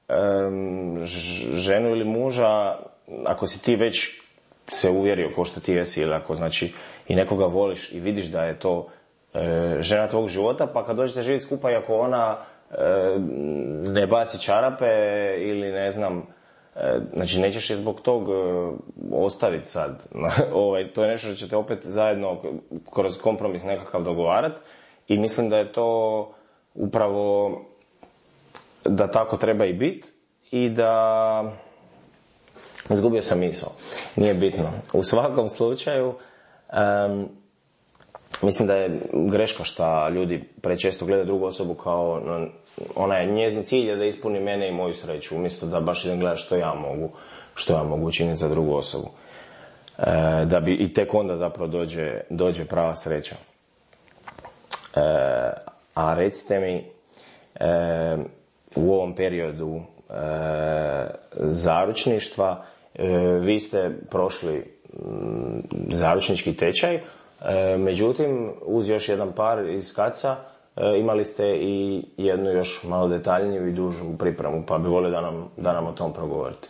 ženu ili muža, ako si ti već se uvjerio ko što ti jesi, ili ako znači i nekoga voliš i vidiš da je to žena tvog života, pa kad dođete živjeti skupa i ako ona ne baci čarape ili ne znam, znači nećeš je zbog tog ostaviti sad. To je nešto što ćete opet zajedno kroz kompromis nekakav dogovarati i mislim da je to upravo da tako treba i biti i da izgubio sam misao. Nije bitno. U svakom slučaju mislim da je greška što ljudi prečesto gledaju drugu osobu kao njezin cilj je da ispuni mene i moju sreću, umjesto da baš idem gledati što ja mogu učiniti za drugu osobu. Da bi i tek onda zapravo dođe prava sreća. A recite mi, u ovom periodu zaručništva vi ste prošli zaručnički tečaj, međutim uz još jedan par iz Kaca imali ste i jednu još malo detaljniju i dužu pripremu, pa bi volio da nam o tom progovorite.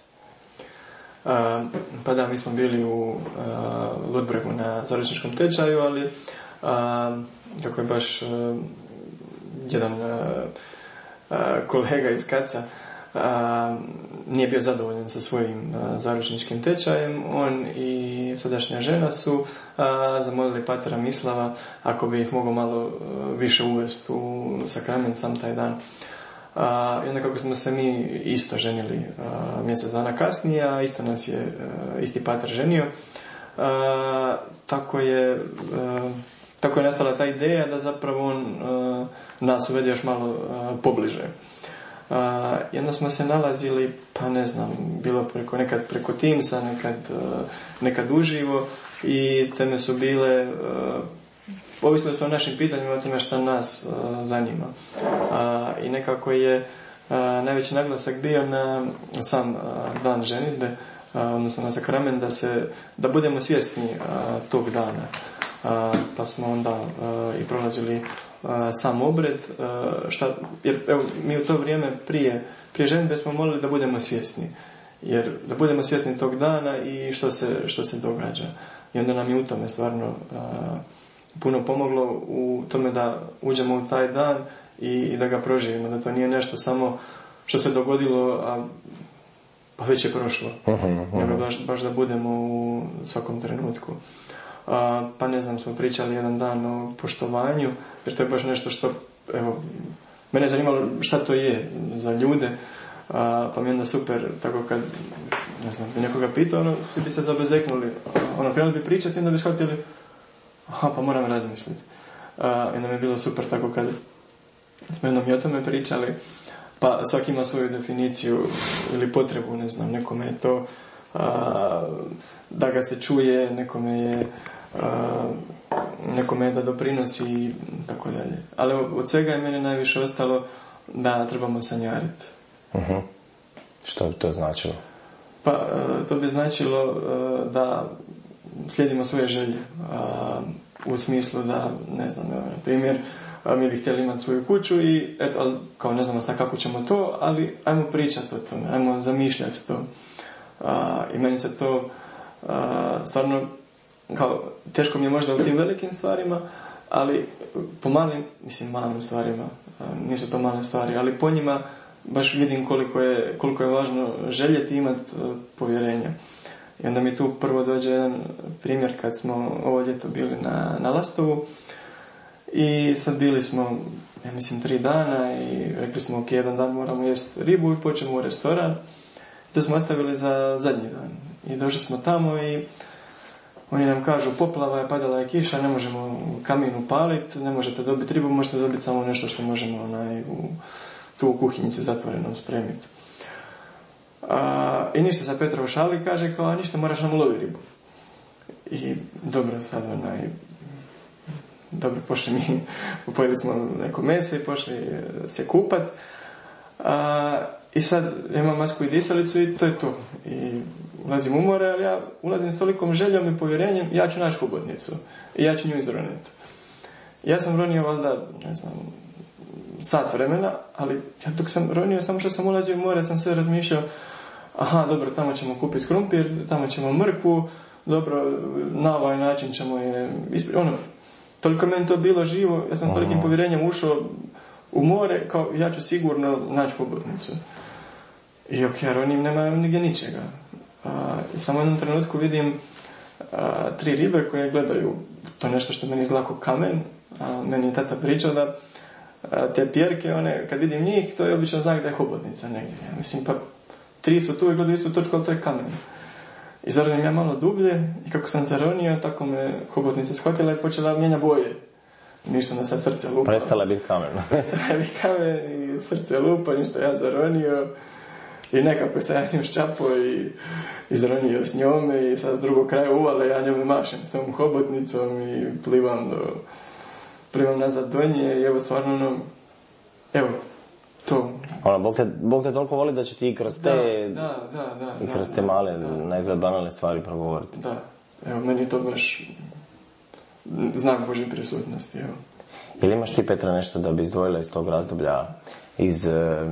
Pa da, mi smo bili u Ludbregu na zaručničkom tečaju, ali kako je baš jedan kolega iz Kaca nije bio zadovoljan sa svojim zaručničkim tečajem, on i sadašnja žena su zamolili patera Mislava ako bi ih mogao malo više uvesti u sakrament sam taj dan. I onda kako smo se mi isto ženili mjesec dana kasnije, a isto nas je isti pater ženio, tako je nastala ta ideja da zapravo on nas uvede još malo pobliže. I onda smo se nalazili, pa ne znam, bilo nekad preko Teamsa, nekad uživo i teme su bile, ovisile su o našim pitanjima, o tome što nas zanima. I nekako je najveći naglasak bio na sam dan ženidbe, odnosno na sakrament, da budemo svjesni tog dana. Pa smo onda i prolazili sam obred, jer evo, mi u to vrijeme prije ženidbe smo molili da budemo svjesni, jer da budemo svjesni tog dana i što se događa. I onda nam je u tome stvarno puno pomoglo u tome da uđemo u taj dan i da ga proživimo, da to nije nešto samo što se dogodilo, pa već je prošlo, nego baš da budemo u svakom trenutku. Pa ne znam, smo pričali jedan dan o poštovanju, jer to je baš nešto što, evo, mene je zanimalo šta to je za ljude, Pa mi je onda super, tako kad, ne znam, bi nekoga pitao, svi bi se zabezeknuli, krenuli bi pričati, onda bi shvatili, pa moram razmisliti. I onda mi je bilo super tako kad smo jednom i o tome pričali, pa svaki ima svoju definiciju ili potrebu, ne znam, nekome je to da ga se čuje, nekome je da doprinosi i tako dalje. Ali od svega je meni najviše ostalo da trebamo sanjariti. Uh-huh. Što bi to značilo? Pa to bi značilo da slijedimo svoje želje. U smislu da, ne znam, na primjer, mi bi htjeli imati svoju kuću i eto, kao ne znamo sad kako ćemo to, ali ajmo pričati o tome, ajmo zamišljati to. I meni se to stvarno, kao, teško mi je možda u tim velikim stvarima, ali po malim stvarima, nisu to male stvari, ali po njima baš vidim koliko je važno željeti imati povjerenja. I onda mi tu prvo dođe jedan primjer kad smo ovo ljeto bili na Lastovu i sad bili smo, ja mislim, 3 dana i rekli smo ok, jedan dan moramo jesti ribu i počemo u restoran. To smo ostavili za zadnji dan. I došli smo tamo i oni nam kažu poplava je, padala je kiša, ne možemo kamin upaliti, ne možete dobiti ribu, možete dobiti samo nešto što možemo tu u kuhinjici zatvorenom spremiti. I ništa, sa Petrov šali kaže kao, ništa, moraš nam ulovi ribu. I dobro, sad dobro, pošli mi, pojeli smo neko meso i pošli se kupat. I sad imam masku i disalicu i to je to. I ulazim u more, ali ja ulazim s tolikom željom i povjerenjem, ja ću naći hobotnicu i ja ću nju izroniti. Ja sam ronio valjda, ne znam, sat vremena, ali ja dok sam ronio, samo što sam ulazio u more, sam sve razmišljao, dobro, tamo ćemo kupiti krumpir, tamo ćemo mrkvu, dobro, na ovaj način ćemo je toliko meni to bilo živo, ja sam s tolikim povjerenjem ušao u more, kao ja ću sigurno naći hobotnicu. I ja ronim, nema nigdje ničega. I samo u jednom trenutku vidim 3 ribe koje gledaju to nešto što meni izgleda kao kamen. Meni je tata pričao da te pjerke, kad vidim njih, to je obično znak da je hobotnica negdje. Ja mislim, pa 3 su tu i gledaju istu točku, ali to je kamen. I zaronim ja malo dublje i kako sam zaronio, tako me hobotnica shvatila i počela mijenja boje. Ništa na sad srce lupa. Prestala je biti kamen. Prestala je biti kamen i srce lupa, ništa ja zaronio. I nekako se ja njim ščapao i izronio s njome i sad s drugog kraja uvale ja njome mašem s tom hobotnicom i plivam nazad do nje i evo stvarno evo to. Bog te toliko voli da će ti kroz te kroz te male naizgled banalne stvari progovoriti. Da, evo meni je to baš znak Božje prisutnosti, evo. Ili imaš ti, Petra, nešto da bi izdvojila iz tog razdoblja, iz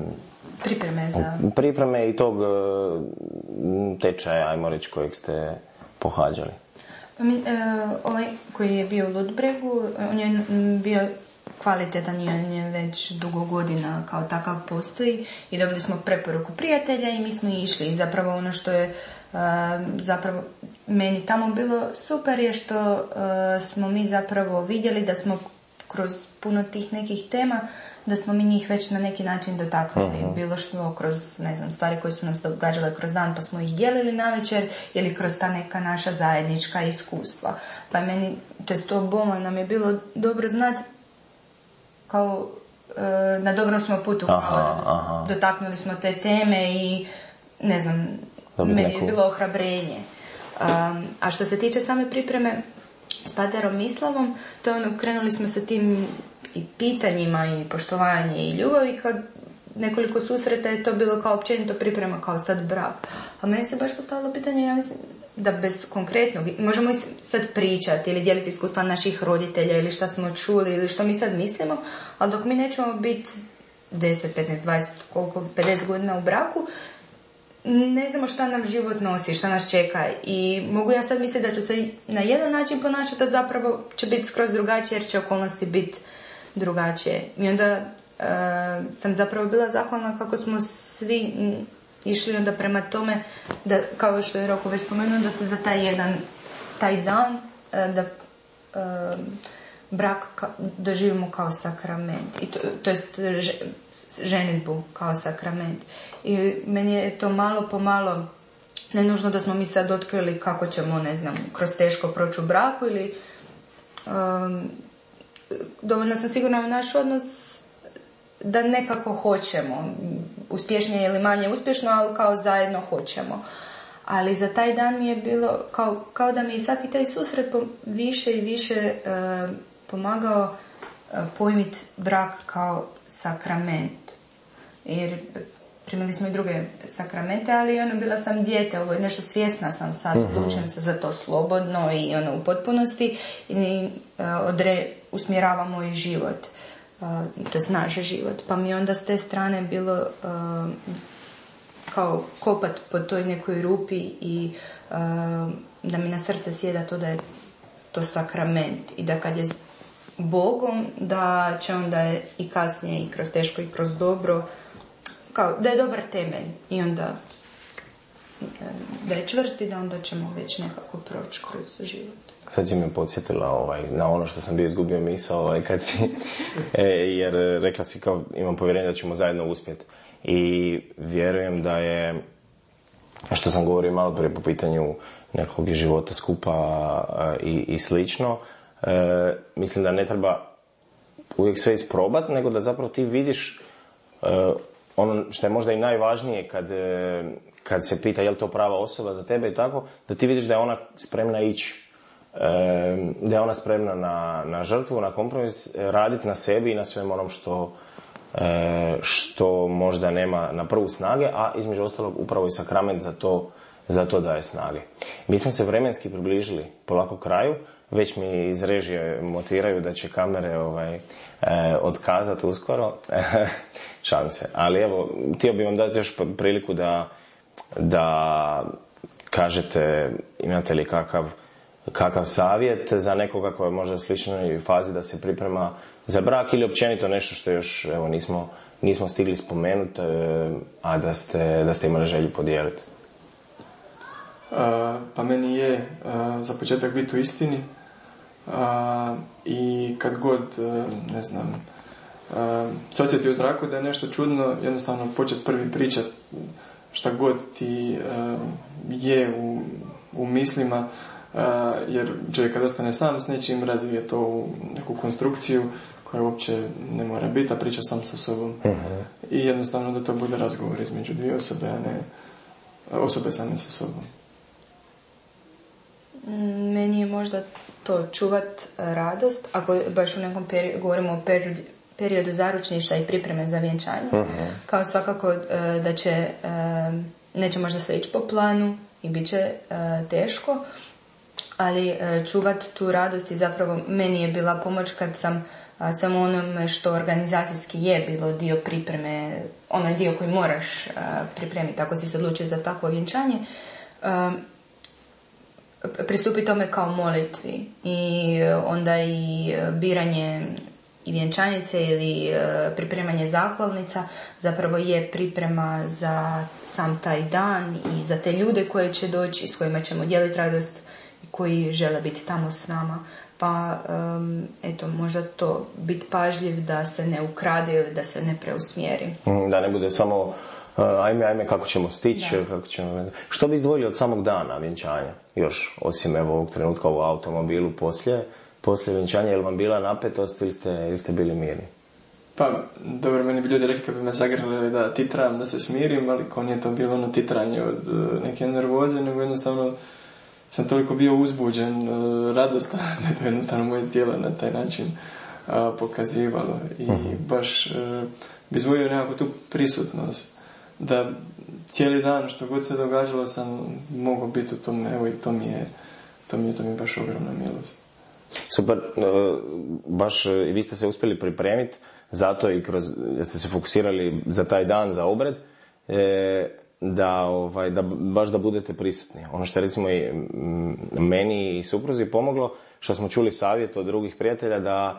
pripreme i tog tečaja, ajmo reći, kojeg ste pohađali? Ovaj koji je bio u Ludbregu, on je bio kvalitetan i on je već dugo godina kao takav postoji i dobili smo preporuku prijatelja i mi smo išli. I zapravo ono što je zapravo meni tamo bilo super je što smo mi zapravo vidjeli da smo kroz puno tih nekih tema da smo mi njih već na neki način dotaknuli. Bilo što kroz, ne znam, stvari koje su nam se događale kroz dan pa smo ih dijelili navečer ili kroz ta neka naša zajednička iskustva. Pa meni, to bolno nam je bilo dobro znati kao na dobrom smo putu, dotaknuli smo te teme i ne znam, meni je bilo ohrabrenje. A što se tiče same pripreme s Paterom Mislavom, to je krenuli smo sa tim i pitanjima i poštovanje i ljubavi, kad nekoliko susreta je to bilo kao općenito priprema kao sad brak. A meni se baš postavilo pitanje, ja mislim da bez konkretnog, možemo i sad pričati ili dijeliti iskustva naših roditelja ili šta smo čuli ili što mi sad mislimo, ali dok mi nećemo biti 10, 15, 20, koliko, 50 godina u braku, ne znamo šta nam život nosi, šta nas čeka i mogu ja sad misliti da ću se na jedan način ponašati, a zapravo će biti skroz drugačije jer će okolnosti biti drugačije. I onda sam zapravo bila zahvalna kako smo svi išli onda prema tome da, kao što je Roko već spomenuo, da se za taj dan da brak doživimo kao sakrament, i to jest ženidbu kao sakrament. I meni je to malo po malo, ne nužno da smo mi sad otkrili kako ćemo, ne znam, kroz teško proći u braku ili dovoljno sam sigurna u naš odnos da nekako hoćemo, uspješnije ili manje uspješno, ali kao zajedno hoćemo. Ali za taj dan mi je bilo kao da mi je svaki taj susret više i više pomagao pojmiti brak kao sakrament. Jer primili smo i druge sakramente, ali bila sam dijete, ovo je nešto, svjesna sam sad, odlučujem se za to slobodno i u potpunosti i usmjeravam moj život, to je naš život. Pa mi onda s te strane bilo kao kopat po toj nekoj rupi i da mi na srce sjeda to da je to sakrament i da kad je s Bogom, da će onda i kasnije i kroz teško i kroz dobro, kao da je dobar temelj i onda da je čvrst i da onda ćemo već nekako proći kroz život. Sad si me podsjetila na ono što sam bio izgubio misao kad si, jer rekla si kao imam povjerenje da ćemo zajedno uspjeti. I vjerujem da je, što sam govorio malo prije po pitanju nekog života skupa i slično, mislim da ne treba uvijek sve isprobati, nego da zapravo ti vidiš ono što je možda i najvažnije kad se pita je li to prava osoba za tebe i tako, da ti vidiš da je ona spremna ići, da je ona spremna na žrtvu, na kompromis, raditi na sebi i na svem onom što možda nema na prvu snage, a između ostalog upravo i sakrament za to daje snage. Mi smo se vremenski približili polako kraju, već mi iz režije motiraju da će kamere otkazati uskoro. Šalim se. Ali evo, htio bih vam dati još priliku da kažete imate li kakav savjet za nekoga koji je možda u sličnoj fazi da se priprema za brak ili općenito nešto što još nismo stigli spomenuti, a da ste imali želju podijeliti. Pa meni je za početak biti u istini i kad god, ne znam, se osjeti u zraku da je nešto čudno, jednostavno početi prvi pričat šta god ti je u mislima, jer čovjek kad ostane sam s nečim razvije to u neku konstrukciju koja uopće ne mora biti, a priča sam sa sobom. I jednostavno da to bude razgovor između dvije osobe, a ne osobe same sa sobom. Meni je možda to čuvat radost, ako baš u nekom govorimo o periodu zaručništva i pripreme za vjenčanje, kao svakako da neće možda sve ići po planu i bit će teško, ali čuvat tu radost i zapravo meni je bila pomoć kad sam samo onome što organizacijski je bilo dio pripreme, onaj dio koji moraš pripremiti ako si se odlučio za takvo vjenčanje, pristupi tome kao molitvi i onda i biranje i vjenčanice ili pripremanje zahvalnica zapravo je priprema za sam taj dan i za te ljude koje će doći, s kojima ćemo dijeliti radost i koji žele biti tamo s nama. Pa eto, možda to biti pažljiv da se ne ukrade ili da se ne preusmjeri. Da ne bude samo ajme kako ćemo stići, kako ćemo... Što bi izdvojili od samog dana vjenčanja? Još, osim ovog trenutka u automobilu poslije vjenčanja, je li vam bila napetost ili ste bili mirni? Pa, dobro, meni bi ljudi rekli kad bi me zagrlili da titram, da se smirim, ali ko nije to bilo ono titranje od neke nervoze, nego jednostavno sam toliko bio uzbuđen, radostan, da je to jednostavno moje tijelo na taj način pokazivalo. I baš bi izdvojio nekako tu prisutnost, da cijeli dan što god se događalo sam mogao biti u tom, evo i to mi je baš ogromna milost. Super, baš i vi ste se uspjeli pripremiti zato i ste se fokusirali za taj dan, za obred, da baš da budete prisutni. Ono što je recimo i meni i supruzi pomoglo, što smo čuli savjet od drugih prijatelja da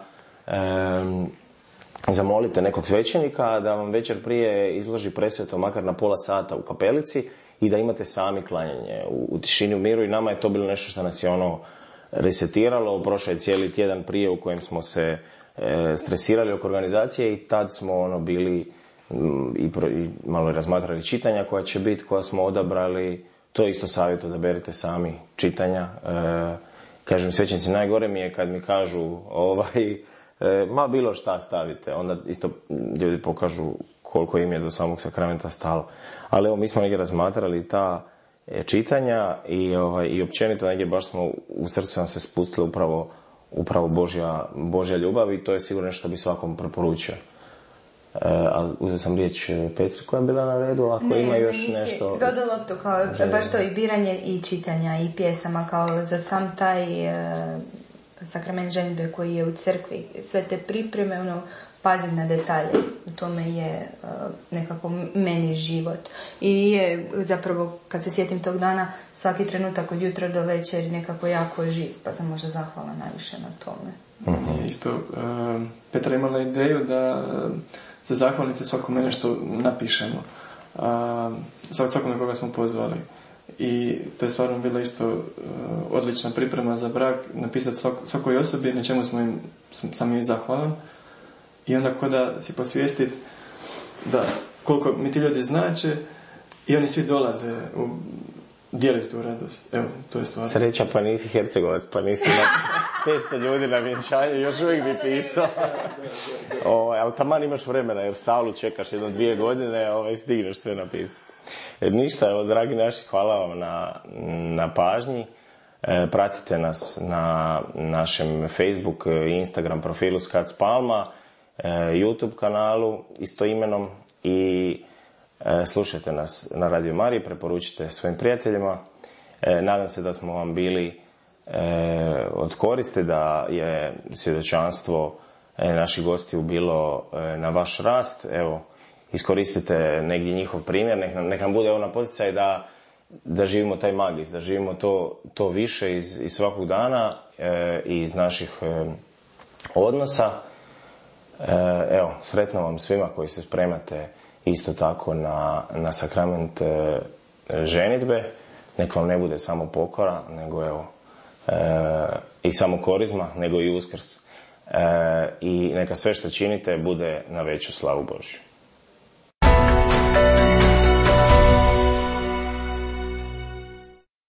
zamolite nekog svećenika da vam večer prije izloži presveto makar na pola sata u kapelici i da imate sami klanjanje u tišini, u miru, i nama je to bilo nešto što nas je resetiralo. Prošao je cijeli tjedan prije u kojem smo se stresirali oko organizacije i tad smo bili i malo razmatrali čitanja koja će biti, koja smo odabrali. To je isto savjet, odaberite sami čitanja. Kažem, svećenici, najgore mi je kad mi kažu ma bilo šta stavite, onda isto ljudi pokažu koliko im je do samog sakramenta stalo. Ali evo, mi smo negdje razmatrali ta čitanja i općenito negdje baš smo u srcu nam se spustili upravo Božja ljubav i to je sigurno nešto bi svakom preporučio. Ali uzeo sam riječ Petri koja je bila na redu, ako ima još nešto... Dodalo to kao baš to i biranje i čitanja i pjesama kao za sam taj sakrament ženidbe koji je u crkvi. Sve te pripreme, paziti na detalje. U tome je nekako meni život. I je zapravo, kad se sjetim tog dana, svaki trenutak od jutra do večeri nekako jako živ, pa sam možda zahvala najviše na tome. Mm-hmm. Isto, Petra imala ideju da za zahvalnice svakome nešto napišemo. Svakome koga smo pozvali. I to je stvarno bila isto odlična priprema za brak, napisati svakoj osobi na čemu sam im zahvalan. I onda da si posvijestiti da koliko mi ti ljudi znače i oni svi dolaze u dijeliti tu radost. Evo, to je stvar. Sreća, pa nisi Hercegovac, pa nisi 500 ljudi na vjenčanju, još uvijek bi pisao. Ali taman imaš vremena, jer Saulu čekaš 1-2 godine, stigneš sve napisati. Ništa, evo, dragi naši, hvala vam na pažnji. Pratite nas na našem Facebook i Instagram profilu Skac Palma, YouTube kanalu istoimenom i slušajte nas na Radio Mariji, preporučite svojim prijateljima. Nadam se da smo vam bili od koristi, da je svjedočanstvo naših gostiju bilo na vaš rast. Evo, iskoristite negdje njihov primjer, nek nam bude na poticaj da živimo taj magis, da živimo to više iz svakog dana i iz naših odnosa. Evo, sretno vam svima koji se spremate isto tako na sakrament ženidbe. Nek vam ne bude samo pokora, nego i samo korizma, nego i uskrs. I neka sve što činite bude na veću slavu Božju.